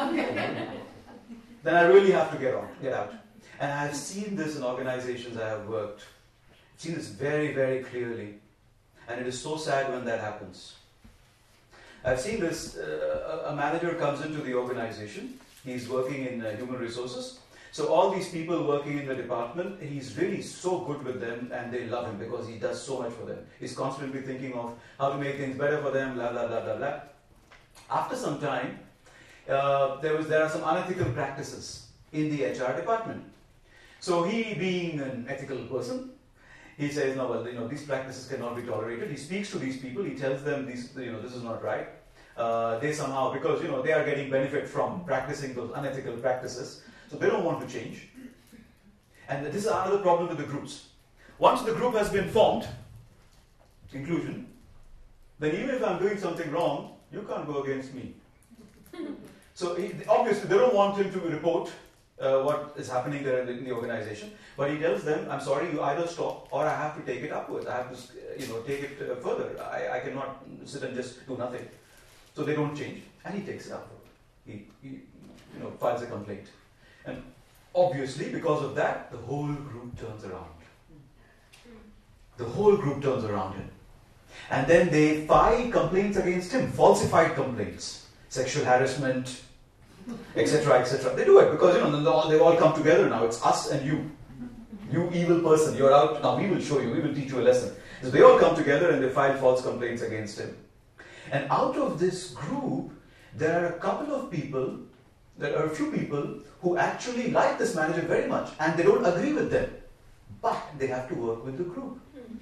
Then I really have to get out. And I have seen this in organizations I have worked. I've seen this very, very clearly. And it is so sad when that happens. I've seen this, a manager comes into the organization, he's working in human resources. So all these people working in the department, he's really so good with them and they love him because he does so much for them. He's constantly thinking of how to make things better for them, blah, blah, blah, blah, blah. After some time, there are some unethical practices in the HR department. So he, being an ethical person, he says, no, well, these practices cannot be tolerated. He speaks to these people. He tells them, this is not right. They somehow, because they are getting benefit from practicing those unethical practices, so they don't want to change. And this is another problem with the groups. Once the group has been formed, inclusion, then even if I'm doing something wrong, you can't go against me. So obviously they don't want him to report what is happening there in the organization, but he tells them, I'm sorry, you either stop or I have to take it upwards. I have to take it further. I cannot sit and just do nothing. So they don't change, and he takes it upward. He files a complaint. And obviously, because of that, the whole group turns around. The whole group turns around him. And then they file complaints against him, falsified complaints, sexual harassment, etc., etc. They do it because they've all come together now. It's us and you. You evil person, you're out now. We will show you. We will teach you a lesson. So they all come together and they file false complaints against him. And out of this group, there are a few people who actually like this manager very much, and they don't agree with them, but they have to work with the group.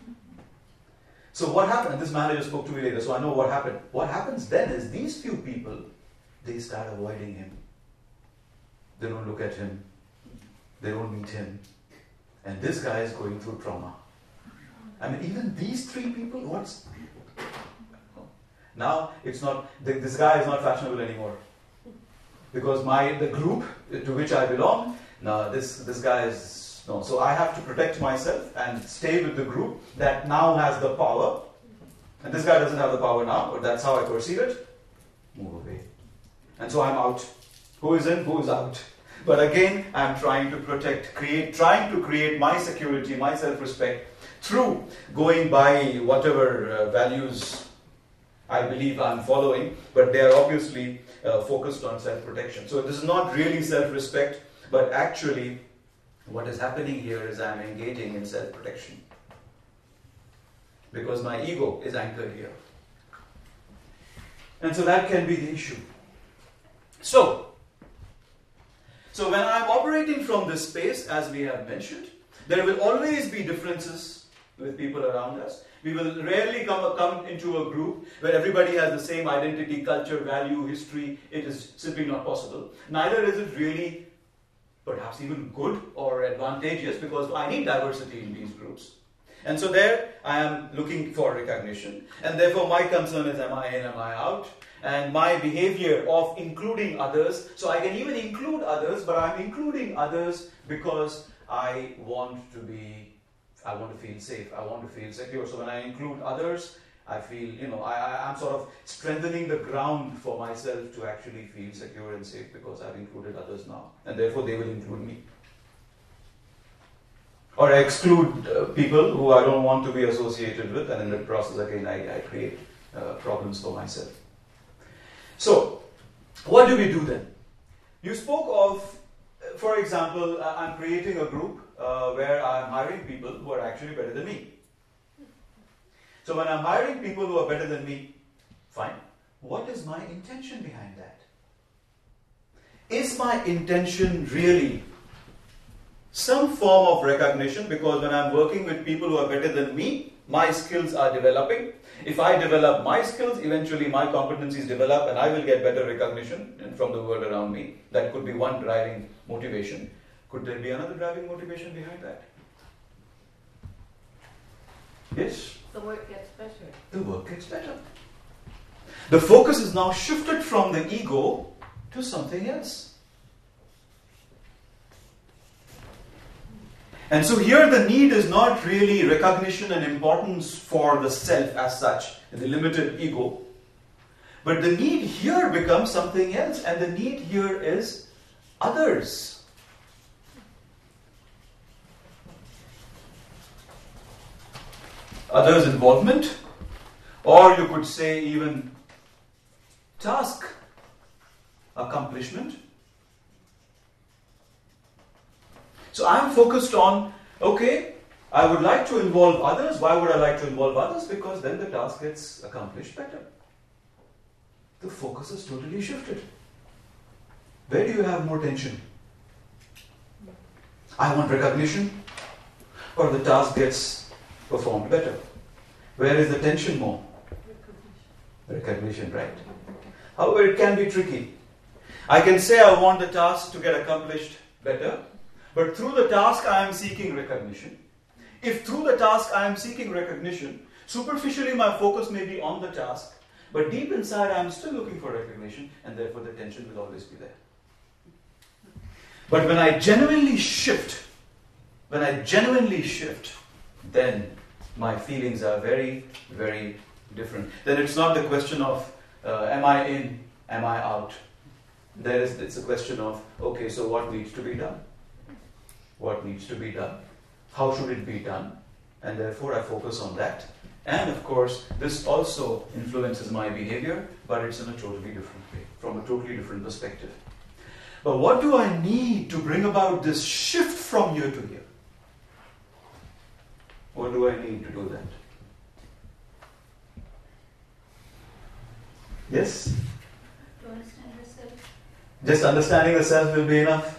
So what happened? And this manager spoke to me later, so I know what happened. What happens then is these few people, they start avoiding him. They don't look at him. They don't meet him. And this guy is going through trauma. I mean, even these 3 people, Now it's not, this guy is not fashionable anymore. Because the group to which I belong, now this guy is, no. So I have to protect myself and stay with the group that now has the power. And this guy doesn't have the power now, but that's how I perceive it. Move away. And so I'm out. Who is in, who is out? But again, I'm trying to protect, trying to create my security, my self-respect through going by whatever values I believe I'm following, but they are obviously focused on self-protection. So this is not really self-respect, but actually what is happening here is I'm engaging in self-protection. Because my ego is anchored here. And so that can be the issue. So when I'm operating from this space, as we have mentioned, there will always be differences with people around us. We will rarely come into a group where everybody has the same identity, culture, value, history. It is simply not possible. Neither is it really perhaps even good or advantageous, because I need diversity in these groups. And so there I am looking for recognition. And therefore my concern is, am I in, am I out? And my behavior of including others. So I can even include others, but I'm including others because I want to feel safe. I want to feel secure. So when I include others, I feel, I'm sort of strengthening the ground for myself to actually feel secure and safe because I've included others now. And therefore they will include me. Or I exclude people who I don't want to be associated with, and in the process again I create problems for myself. So, what do we do then? You spoke of, for example, I'm creating a group where I'm hiring people who are actually better than me. So when I'm hiring people who are better than me, fine. What is my intention behind that? Is my intention really some form of recognition? Because when I'm working with people who are better than me, my skills are developing. If I develop my skills, eventually my competencies develop and I will get better recognition from the world around me. That could be one driving motivation. Could there be another driving motivation behind that? Yes? The work gets better. The work gets better. The focus is now shifted from the ego to something else. And so here the need is not really recognition and importance for the self as such, the limited ego. But the need here becomes something else, and the need here is others. Others' involvement, or you could say even task accomplishment. So I'm focused on, okay, I would like to involve others. Why would I like to involve others? Because then the task gets accomplished better. The focus is totally shifted. Where do you have more tension? I want recognition, or the task gets performed better. Where is the tension more? Recognition, right? However, it can be tricky. I can say I want the task to get accomplished better, but through the task I am seeking recognition. If through the task I am seeking recognition, superficially my focus may be on the task, but deep inside I am still looking for recognition, and therefore the tension will always be there. But when I genuinely shift, then my feelings are very, very different. Then it's not the question of am I in, am I out? It's a question of, okay, so what needs to be done? What needs to be done? How should it be done? And therefore I focus on that. And of course, this also influences my behavior, but it's in a totally different way, from a totally different perspective. But what do I need to bring about this shift from here to here? What do I need to do that? Yes? To understand yourself. Just understanding the self will be enough.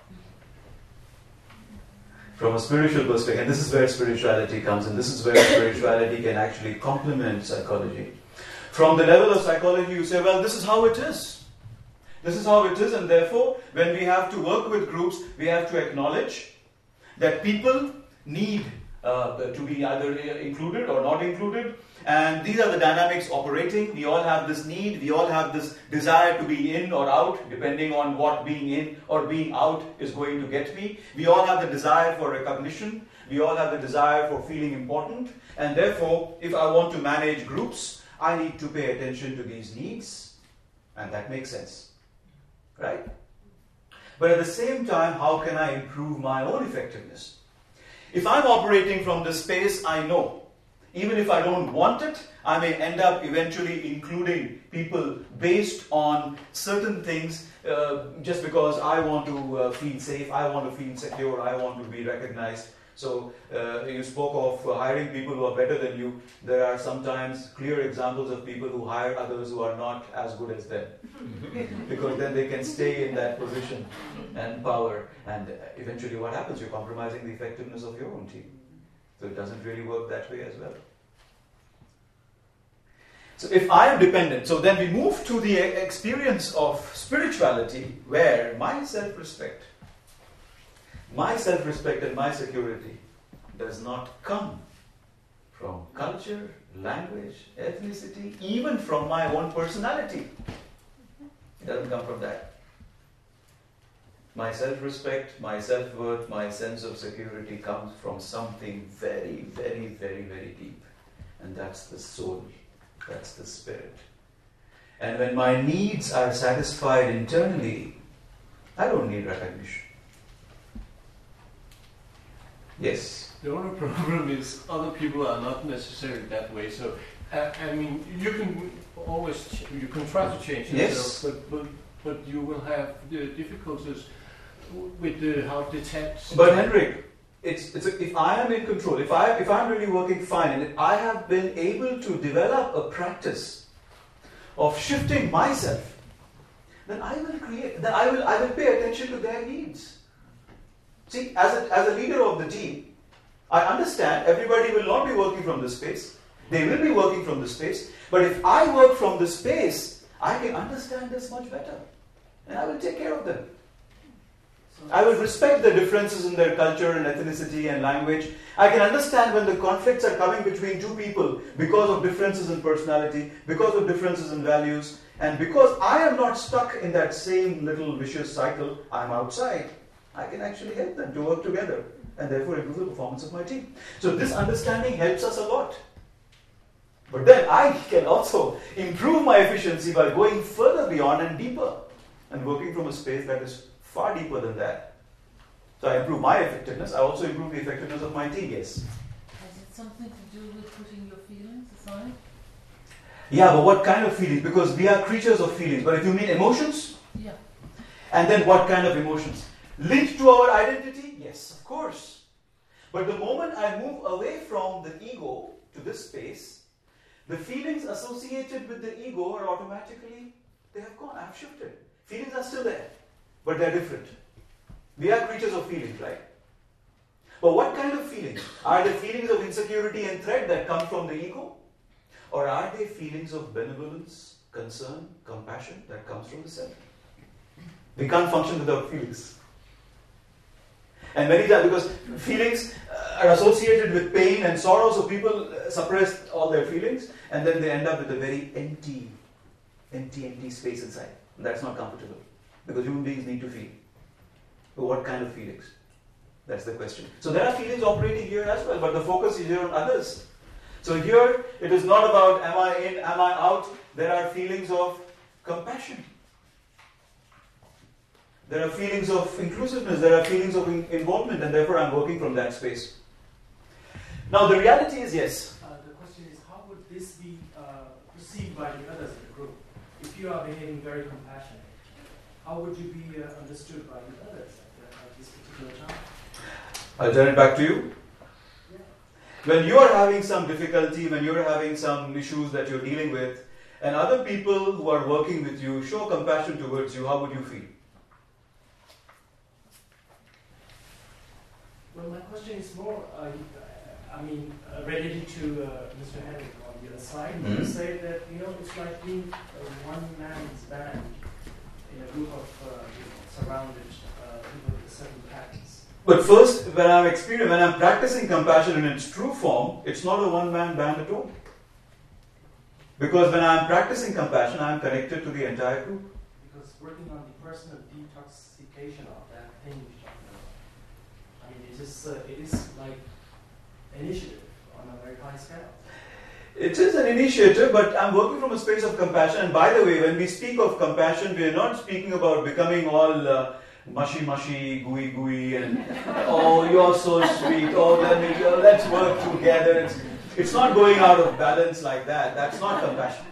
From a spiritual perspective, and this is where spirituality comes in, this is where spirituality can actually complement psychology. From the level of psychology, you say, well, this is how it is. This is how it is, and therefore, when we have to work with groups, we have to acknowledge that people need to be either included or not included. And these are the dynamics operating. We all have this need, we all have this desire to be in or out, depending on what being in or being out is going to get me. We all have the desire for recognition. We all have the desire for feeling important. And therefore, if I want to manage groups, I need to pay attention to these needs. And that makes sense. Right? But at the same time, how can I improve my own effectiveness? If I'm operating from this space, I know, even if I don't want it, I may end up eventually including people based on certain things just because I want to feel safe, I want to feel secure, I want to be recognized. So you spoke of hiring people who are better than you. There are sometimes clear examples of people who hire others who are not as good as them. Because then they can stay in that position and power. And eventually what happens? You're compromising the effectiveness of your own team. So it doesn't really work that way as well. So if I am dependent, so then we move to the experience of spirituality where my self-respect and my security does not come from culture, language, ethnicity, even from my own personality. It doesn't come from that. My self-respect, my self-worth, my sense of security comes from something very, very, very, very deep. And that's the soul. That's the spirit. And when my needs are satisfied internally, I don't need recognition. Yes. The only problem is other people are not necessarily that way. So, I mean, you can always you can try to change yourself, but you will have the difficulties with how detached. But Henrik, if I am in control, if I'm really working fine, and if I have been able to develop a practice of shifting myself, then I will create. Then I will pay attention to their needs. See, as a leader of the team, I understand everybody will not be working from this space. They will be working from this space. But if I work from this space, I can understand this much better. And I will take care of them. I will respect the differences in their culture and ethnicity and language. I can understand when the conflicts are coming between two people because of differences in personality, because of differences in values, and because I am not stuck in that same little vicious cycle, I'm outside. I can actually help them to work together and therefore improve the performance of my team. So this understanding helps us a lot. But then I can also improve my efficiency by going further beyond and deeper and working from a space that is far deeper than that. So I improve my effectiveness. I also improve the effectiveness of my team, yes. Has it something to do with putting your feelings aside? Yeah, but what kind of feelings? Because we are creatures of feelings. But if you mean emotions? Yeah. And then what kind of emotions? Linked to our identity? Yes, of course. But the moment I move away from the ego to this space, the feelings associated with the ego are automatically, they have gone, I've shifted. Feelings are still there, but they're different. We are creatures of feelings, right? But what kind of feelings? Are they feelings of insecurity and threat that come from the ego? Or are they feelings of benevolence, concern, compassion that comes from the self? We can't function without feelings. And many times, because feelings are associated with pain and sorrow, so people suppress all their feelings, and then they end up with a very empty space inside. And that's not comfortable, because human beings need to feel. But what kind of feelings? That's the question. So there are feelings operating here as well, but the focus is here on others. So here, it is not about am I in, am I out? There are feelings of compassion. There are feelings of inclusiveness, there are feelings of involvement, and therefore I'm working from that space. Now the reality is, yes. The question is, how would this be perceived by the others in the group? If you are behaving very compassionate, how would you be understood by the others at this particular time? I'll turn it back to you. Yeah. When you are having some difficulty, when you're having some issues that you're dealing with, and other people who are working with you show compassion towards you, how would you feel? Well, my question is more, related to Mr. Henrik on the other side. Mm-hmm. You say that, it's like being one man's band in a group of surrounded people with certain patterns. But first, when I'm practicing compassion in its true form, it's not a one-man band at all. Because when I'm practicing compassion, I'm connected to the entire group. Because working on the personal detoxification of that thing you're talking about, I mean, it is like initiative on a very high scale. It is an initiative, but I'm working from a space of compassion. And by the way, when we speak of compassion, we are not speaking about becoming all mushy, gooey, and oh, you're so sweet. Oh, let's work together. It's not going out of balance like that. That's not compassion.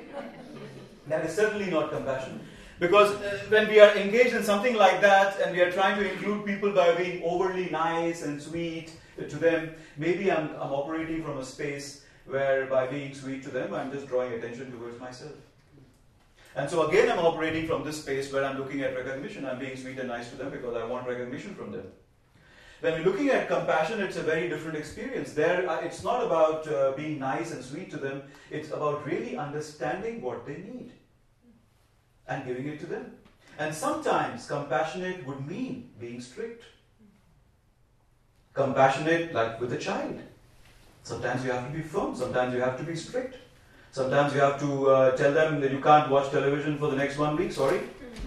That is certainly not compassion. Because when we are engaged in something like that, and we are trying to include people by being overly nice and sweet to them, maybe I'm operating from a space where by being sweet to them, I'm just drawing attention towards myself. And so again, I'm operating from this space where I'm looking at recognition. I'm being sweet and nice to them because I want recognition from them. When we're looking at compassion, it's a very different experience. There, it's not about being nice and sweet to them. It's about really understanding what they need and giving it to them. And sometimes compassionate would mean being strict. Compassionate, like with a child. Sometimes you have to be firm. Sometimes you have to be strict. Sometimes you have to tell them that you can't watch television for the next 1 week. Sorry.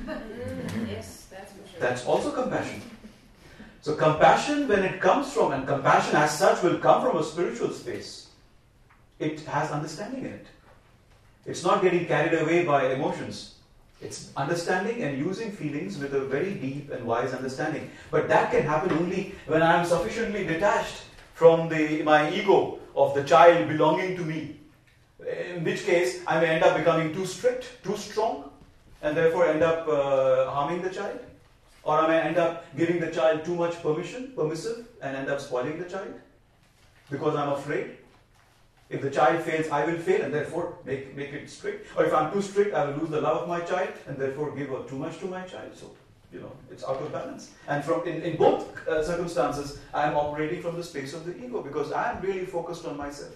Yes, that's for sure. That's also compassion. So compassion, when it comes from, and compassion as such will come from a spiritual space. It has understanding in it. It's not getting carried away by emotions. It's understanding and using feelings with a very deep and wise understanding. But that can happen only when I am sufficiently detached from my ego of the child belonging to me. In which case, I may end up becoming too strict, too strong, and therefore end up harming the child. Or I may end up giving the child too much permissive, and end up spoiling the child. Because I'm afraid. If the child fails, I will fail, and therefore make it strict. Or if I'm too strict, I will lose the love of my child, and therefore give too much to my child. So, it's out of balance. And in both circumstances, I am operating from the space of the ego, because I am really focused on myself.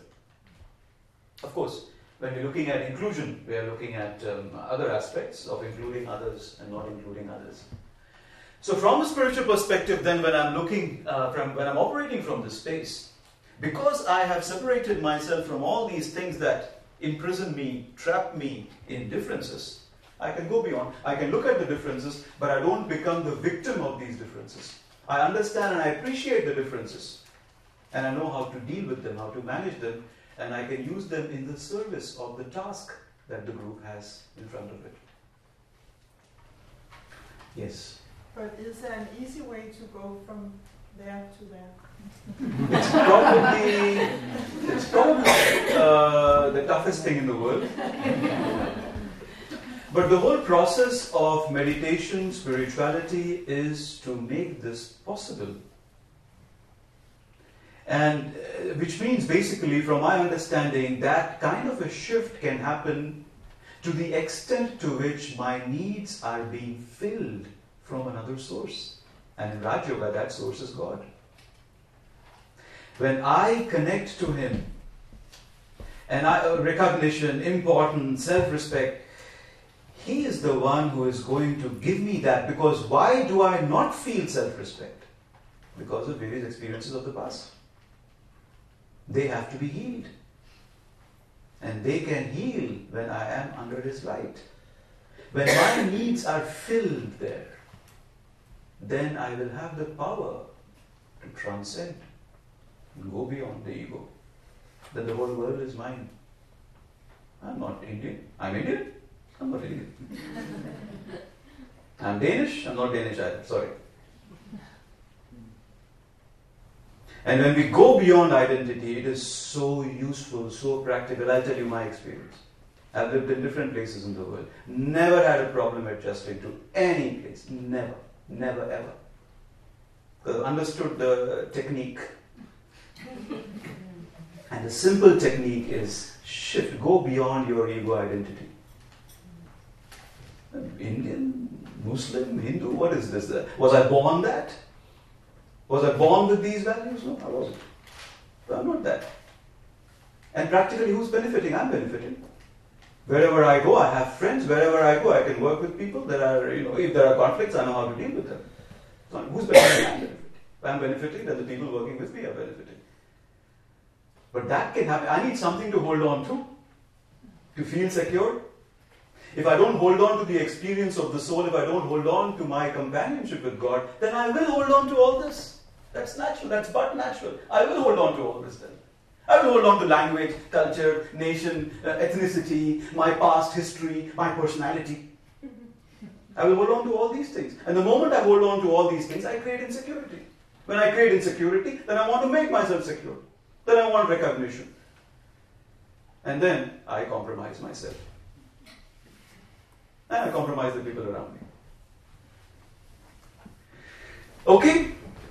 Of course, when we're looking at inclusion, we are looking at other aspects of including others and not including others. So from a spiritual perspective, then, when I'm when I'm operating from this space, because I have separated myself from all these things that imprison me, trap me in differences, I can go beyond. I can look at the differences, but I don't become the victim of these differences. I understand and I appreciate the differences. And I know how to deal with them, how to manage them, and I can use them in the service of the task that the group has in front of it. Yes? But is there an easy way to go from there to there? It's probably the toughest thing in the world. But the whole process of meditation, spirituality, is to make this possible. And which means basically, from my understanding, that kind of a shift can happen to the extent to which my needs are being filled from another source. And in Raj Yoga, that source is God. When I connect to Him, and recognition, importance, self-respect, He is the one who is going to give me that. Because why do I not feel self-respect? Because of various experiences of the past. They have to be healed. And they can heal when I am under His light. When my needs are filled there, then I will have the power to transcend and go beyond the ego. Then the whole world is mine. I'm not Indian. I'm Indian? I'm not Indian. I'm Danish? I'm not Danish either. Sorry. And when we go beyond identity, it is so useful, so practical. I'll tell you my experience. I've lived in different places in the world. Never had a problem adjusting to any place. Never. Never ever. Because I've understood the technique. And the simple technique is shift. Go beyond your ego identity. Indian, Muslim, Hindu, what is this? Was I born that? Was I born with these values? No, I wasn't. But I'm not that. And practically, who's benefiting? I'm benefiting. Wherever I go, I have friends. Wherever I go, I can work with people. There are, if there are conflicts, I know how to deal with them. So who's benefiting? I'm benefiting. If I'm benefiting, then the people working with me are benefiting. But that can happen. I need something to hold on to feel secure. If I don't hold on to the experience of the soul, if I don't hold on to my companionship with God, then I will hold on to all this. That's natural, that's but natural. I will hold on to all this then. I will hold on to language, culture, nation, ethnicity, my past history, my personality. I will hold on to all these things. And the moment I hold on to all these things, I create insecurity. When I create insecurity, then I want to make myself secure. Then I want recognition. And then I compromise myself. And I compromise the people around me. Okay?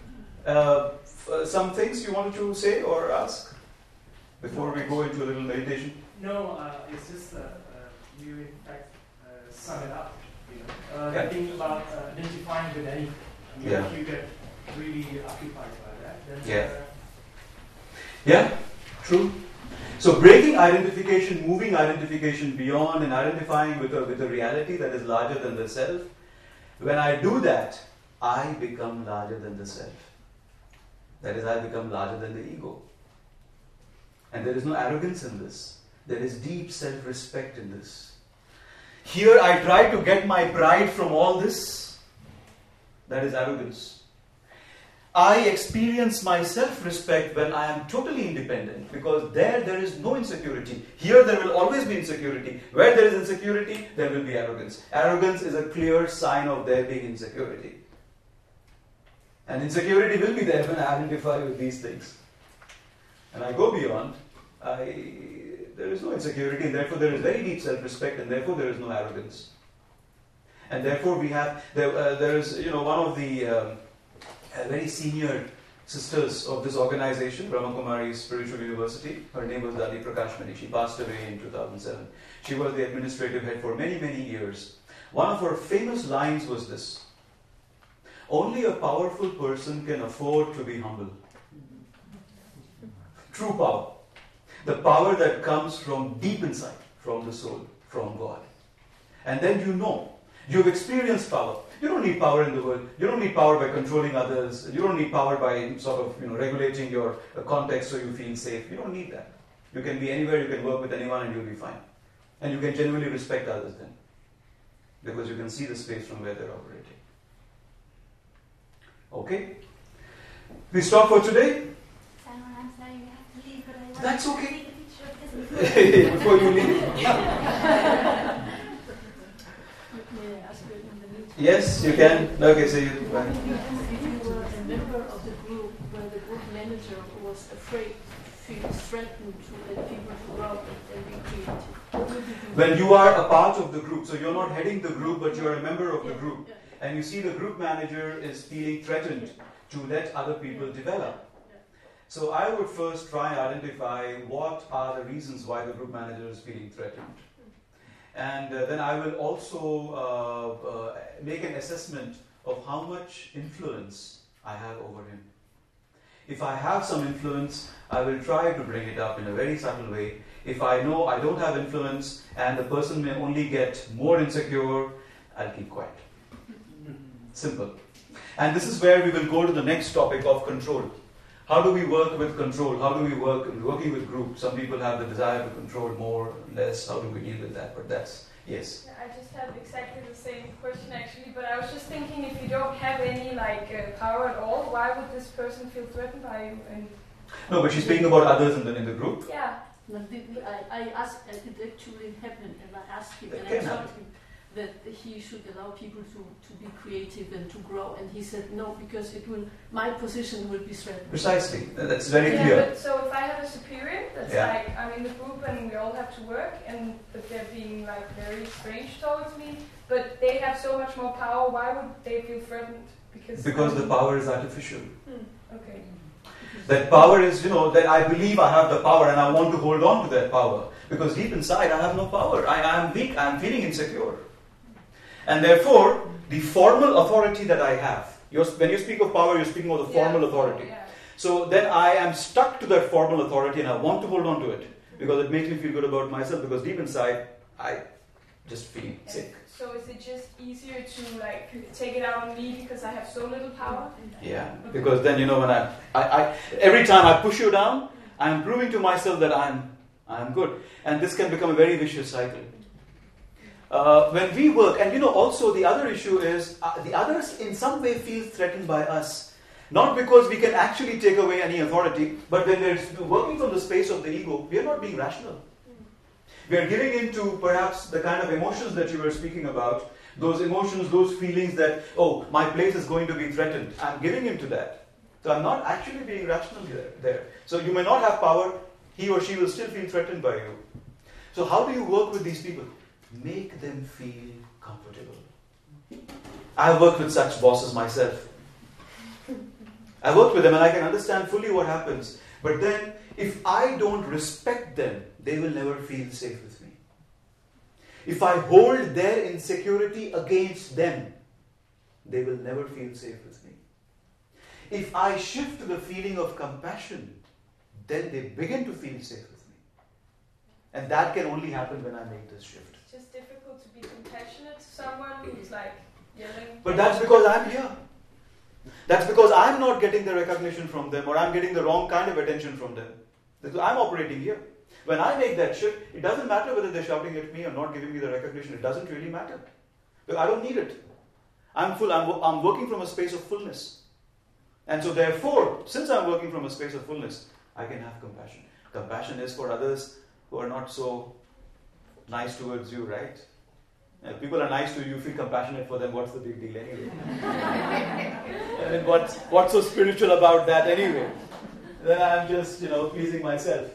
Some things you wanted to say or ask before we go into a little meditation? No, it's just you in fact sum it up. The thing about identifying with anything. I mean, if you get really occupied by that, then yeah, true. So breaking identification, moving identification beyond and identifying with a reality that is larger than the self. When I do that, I become larger than the self. That is, I become larger than the ego. And there is no arrogance in this. There is deep self-respect in this. Here I try to get my pride from all this. That is arrogance. I experience my self-respect when I am totally independent, because there is no insecurity. Here there will always be insecurity. Where there is insecurity, there will be arrogance. Arrogance is a clear sign of there being insecurity. And insecurity will be there when I identify with these things. And I go beyond, there is no insecurity, and therefore there is very deep self-respect, and therefore there is no arrogance. And therefore we have, there is, one of the very senior sisters of this organization, Brahma Kumari Spiritual University. Her name was Dali Prakashmani. She passed away in 2007. She was the administrative head for many, many years. One of her famous lines was this: only a powerful person can afford to be humble. True power. The power that comes from deep inside, from the soul, from God. And then you've experienced power. You don't need power in the world. You don't need power by controlling others. You don't need power by sort of regulating your context so you feel safe. You don't need that. You can be anywhere, you can work with anyone, and you'll be fine. And you can genuinely respect others then, because you can see the space from where they're operating. Okay? We stop for today? I'm sorry, you have to leave, but I want That's to okay. take a picture of this. Before you leave. Yes, you can. Okay, so you. If you were a member of the group where the group manager was afraid, feels threatened to let people to grow and be creative, what would you do? When you are a part of the group, so you're not heading the group, but you're a member of the group, and you see the group manager is feeling threatened to let other people develop. So I would first try and identify what are the reasons why the group manager is feeling threatened. And then I will also make an assessment of how much influence I have over him. If I have some influence, I will try to bring it up in a very subtle way. If I know I don't have influence and the person may only get more insecure, I'll keep quiet. Simple. And this is where we will go to the next topic of control. How do we work with control? How do we work in working with groups? Some people have the desire to control more, less. How do we deal with that? But that's, yes. Yeah, I just have exactly the same question actually, but I was just thinking, if you don't have any power at all, why would this person feel threatened by you? And no, but she's speaking about others in the group. Yeah. I asked, did it actually happen? And I asked him, and I told him that he should allow people to be creative and to grow, and he said no, because my position will be threatened. Precisely, that's very clear. But so if I have a superior that's I'm in the group and we all have to work, but they're being very strange towards me, but they have so much more power, why would they feel threatened? Because the power is artificial. Okay. That power is, that I believe I have the power and I want to hold on to that power. Because deep inside I have no power. I am weak, I am feeling insecure. And therefore, the formal authority that I have, when you speak of power, you're speaking of the formal authority. Yeah. So then I am stuck to that formal authority and I want to hold on to it. Because it makes me feel good about myself, because deep inside, I just feel sick. So is it just easier to like take it out on me because I have so little power? Yeah, because then when I every time I push you down, I am proving to myself that I'm good, and this can become a very vicious cycle. When we work, and also the other issue is the others in some way feel threatened by us, not because we can actually take away any authority, but when we're working from the space of the ego, we are not being rational. We are giving into perhaps the kind of emotions that you were speaking about, those emotions, those feelings that, oh, my place is going to be threatened. I'm giving into that. So I'm not actually being rational there. So you may not have power, he or she will still feel threatened by you. So how do you work with these people? Make them feel comfortable. I've worked with such bosses myself. I worked with them and I can understand fully what happens. But then, if I don't respect them, they will never feel safe with me. If I hold their insecurity against them, they will never feel safe with me. If I shift to the feeling of compassion, then they begin to feel safe with me. And that can only happen when I make this shift. It's just difficult to be compassionate to someone who's like yelling. But that's because I'm here. That's because I'm not getting the recognition from them, or I'm getting the wrong kind of attention from them. I'm operating here. When I make that shift, it doesn't matter whether they're shouting at me or not giving me the recognition. It doesn't really matter. Because I don't need it. I'm full. I'm working from a space of fullness. And so therefore, since I'm working from a space of fullness, I can have compassion. Compassion is for others who are not so nice towards you, right? If people are nice to you, you feel compassionate for them, what's the big deal anyway? I mean, what's so spiritual about that anyway? Then I'm just, pleasing myself.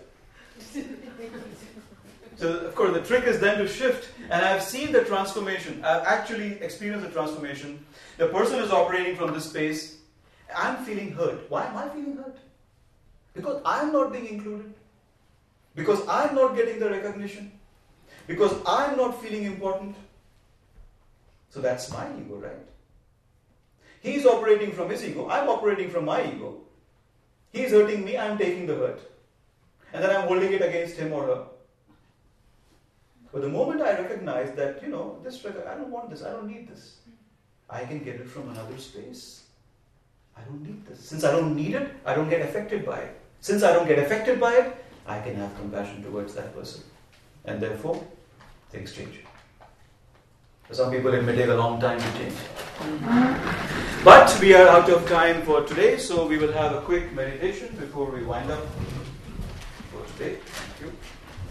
So, of course, the trick is then to shift. And I've seen the transformation. I've actually experienced the transformation. The person is operating from this space. I'm feeling hurt. Why am I feeling hurt? Because I'm not being included. Because I'm not getting the recognition. Because I'm not feeling important. So that's my ego, right? He's operating from his ego. I'm operating from my ego. He's hurting me. I'm taking the hurt. And then I'm holding it against him or her. But the moment I recognize that, this I don't want this, I don't need this, I can get it from another space. I don't need this. Since I don't need it, I don't get affected by it. Since I don't get affected by it, I can have compassion towards that person. And therefore, things change. For some people, it may take a long time to change. But we are out of time for today, so we will have a quick meditation before we wind up for today. Thank you.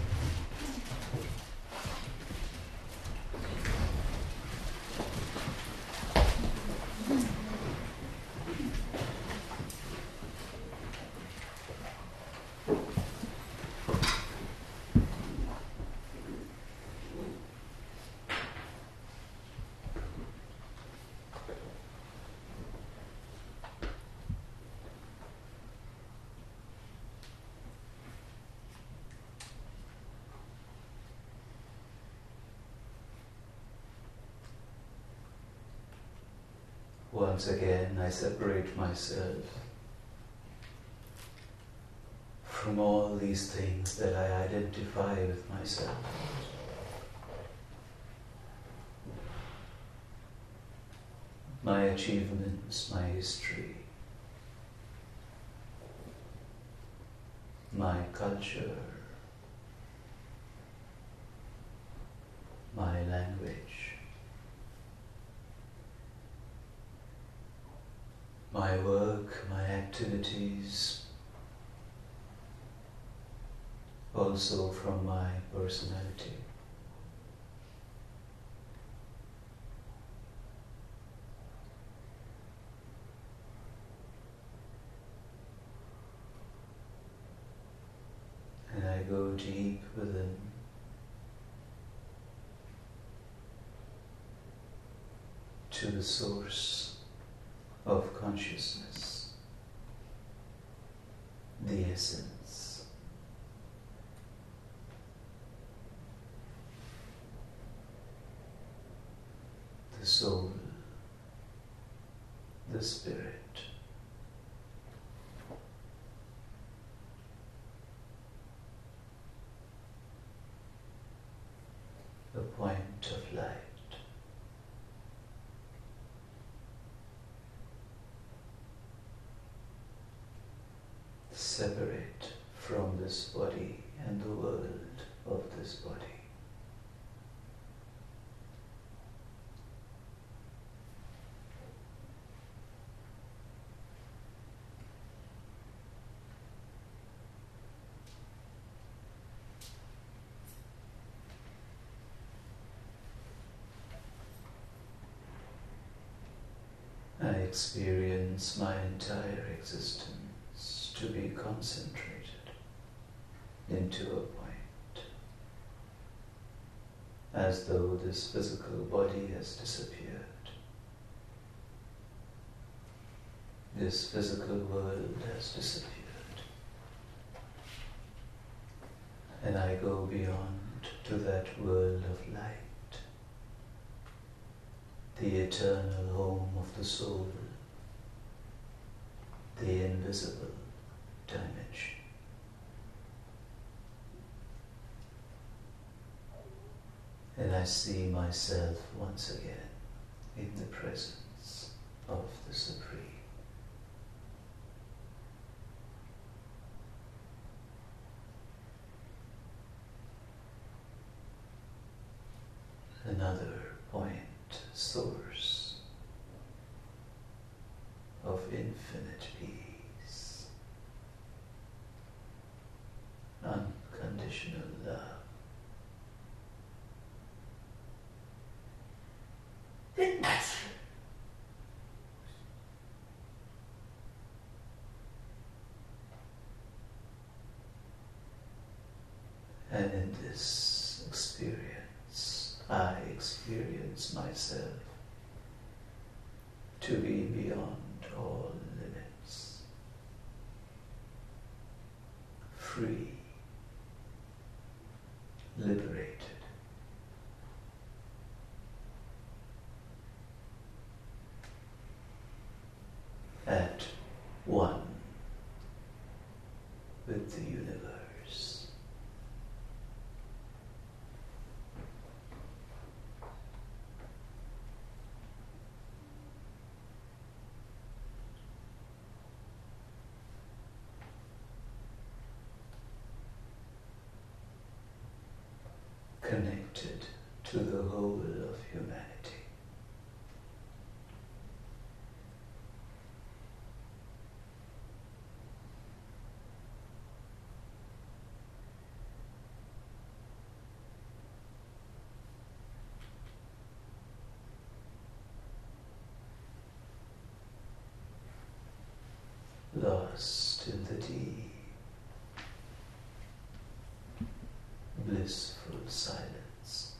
Once again, I separate myself from all these things that I identify with myself. My achievements, my history, my culture, my language, my work, my activities, also from my personality. And I go deep within, to the source of consciousness, the essence. The soul, the spirit. The point of light. separate from this body and the world of this body. I experience my entire existence to be concentrated into a point, as though this physical body has disappeared. This physical world has disappeared, and I go beyond to that world of light, the eternal home of the soul, the invisible dimension. And I see myself once again in the presence of the Supreme. Another point, source of infinite peace, unconditional love. And in this experience, I experience myself to be beyond all limits, free, liberated. At one with the universe. Connected to the whole of humanity. Lost in the deep, blissful silence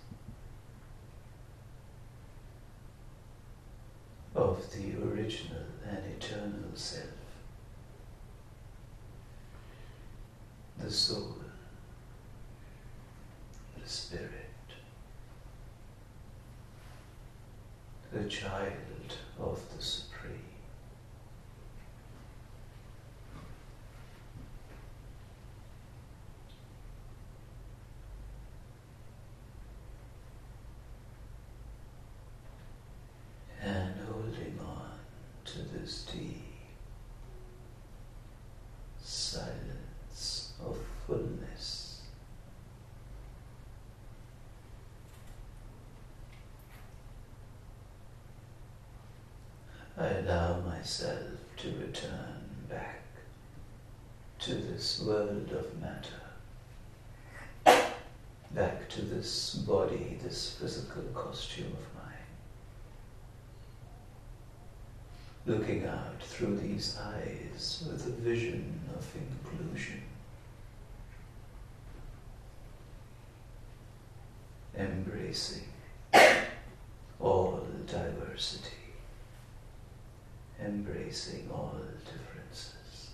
of the original and eternal self, the soul, the spirit, the child of the Supreme. And holding on to this deep silence of fullness, I allow myself to return back to this world of matter, back to this body, this physical costume of mine. Looking out through these eyes with a vision of inclusion, embracing all diversity, embracing all differences,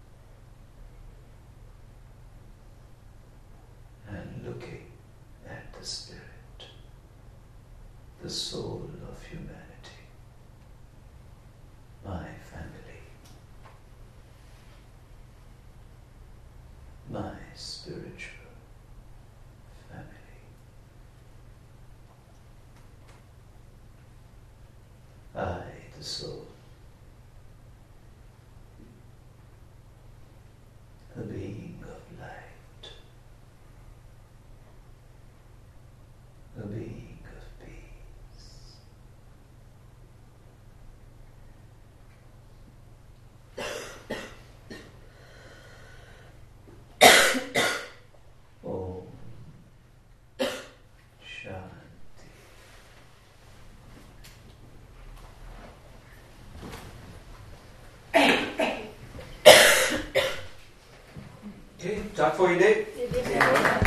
and looking at the spirit, the soul of humanity. My family, my spiritual family. I, the soul, Okay, tak for i dag. Det er det,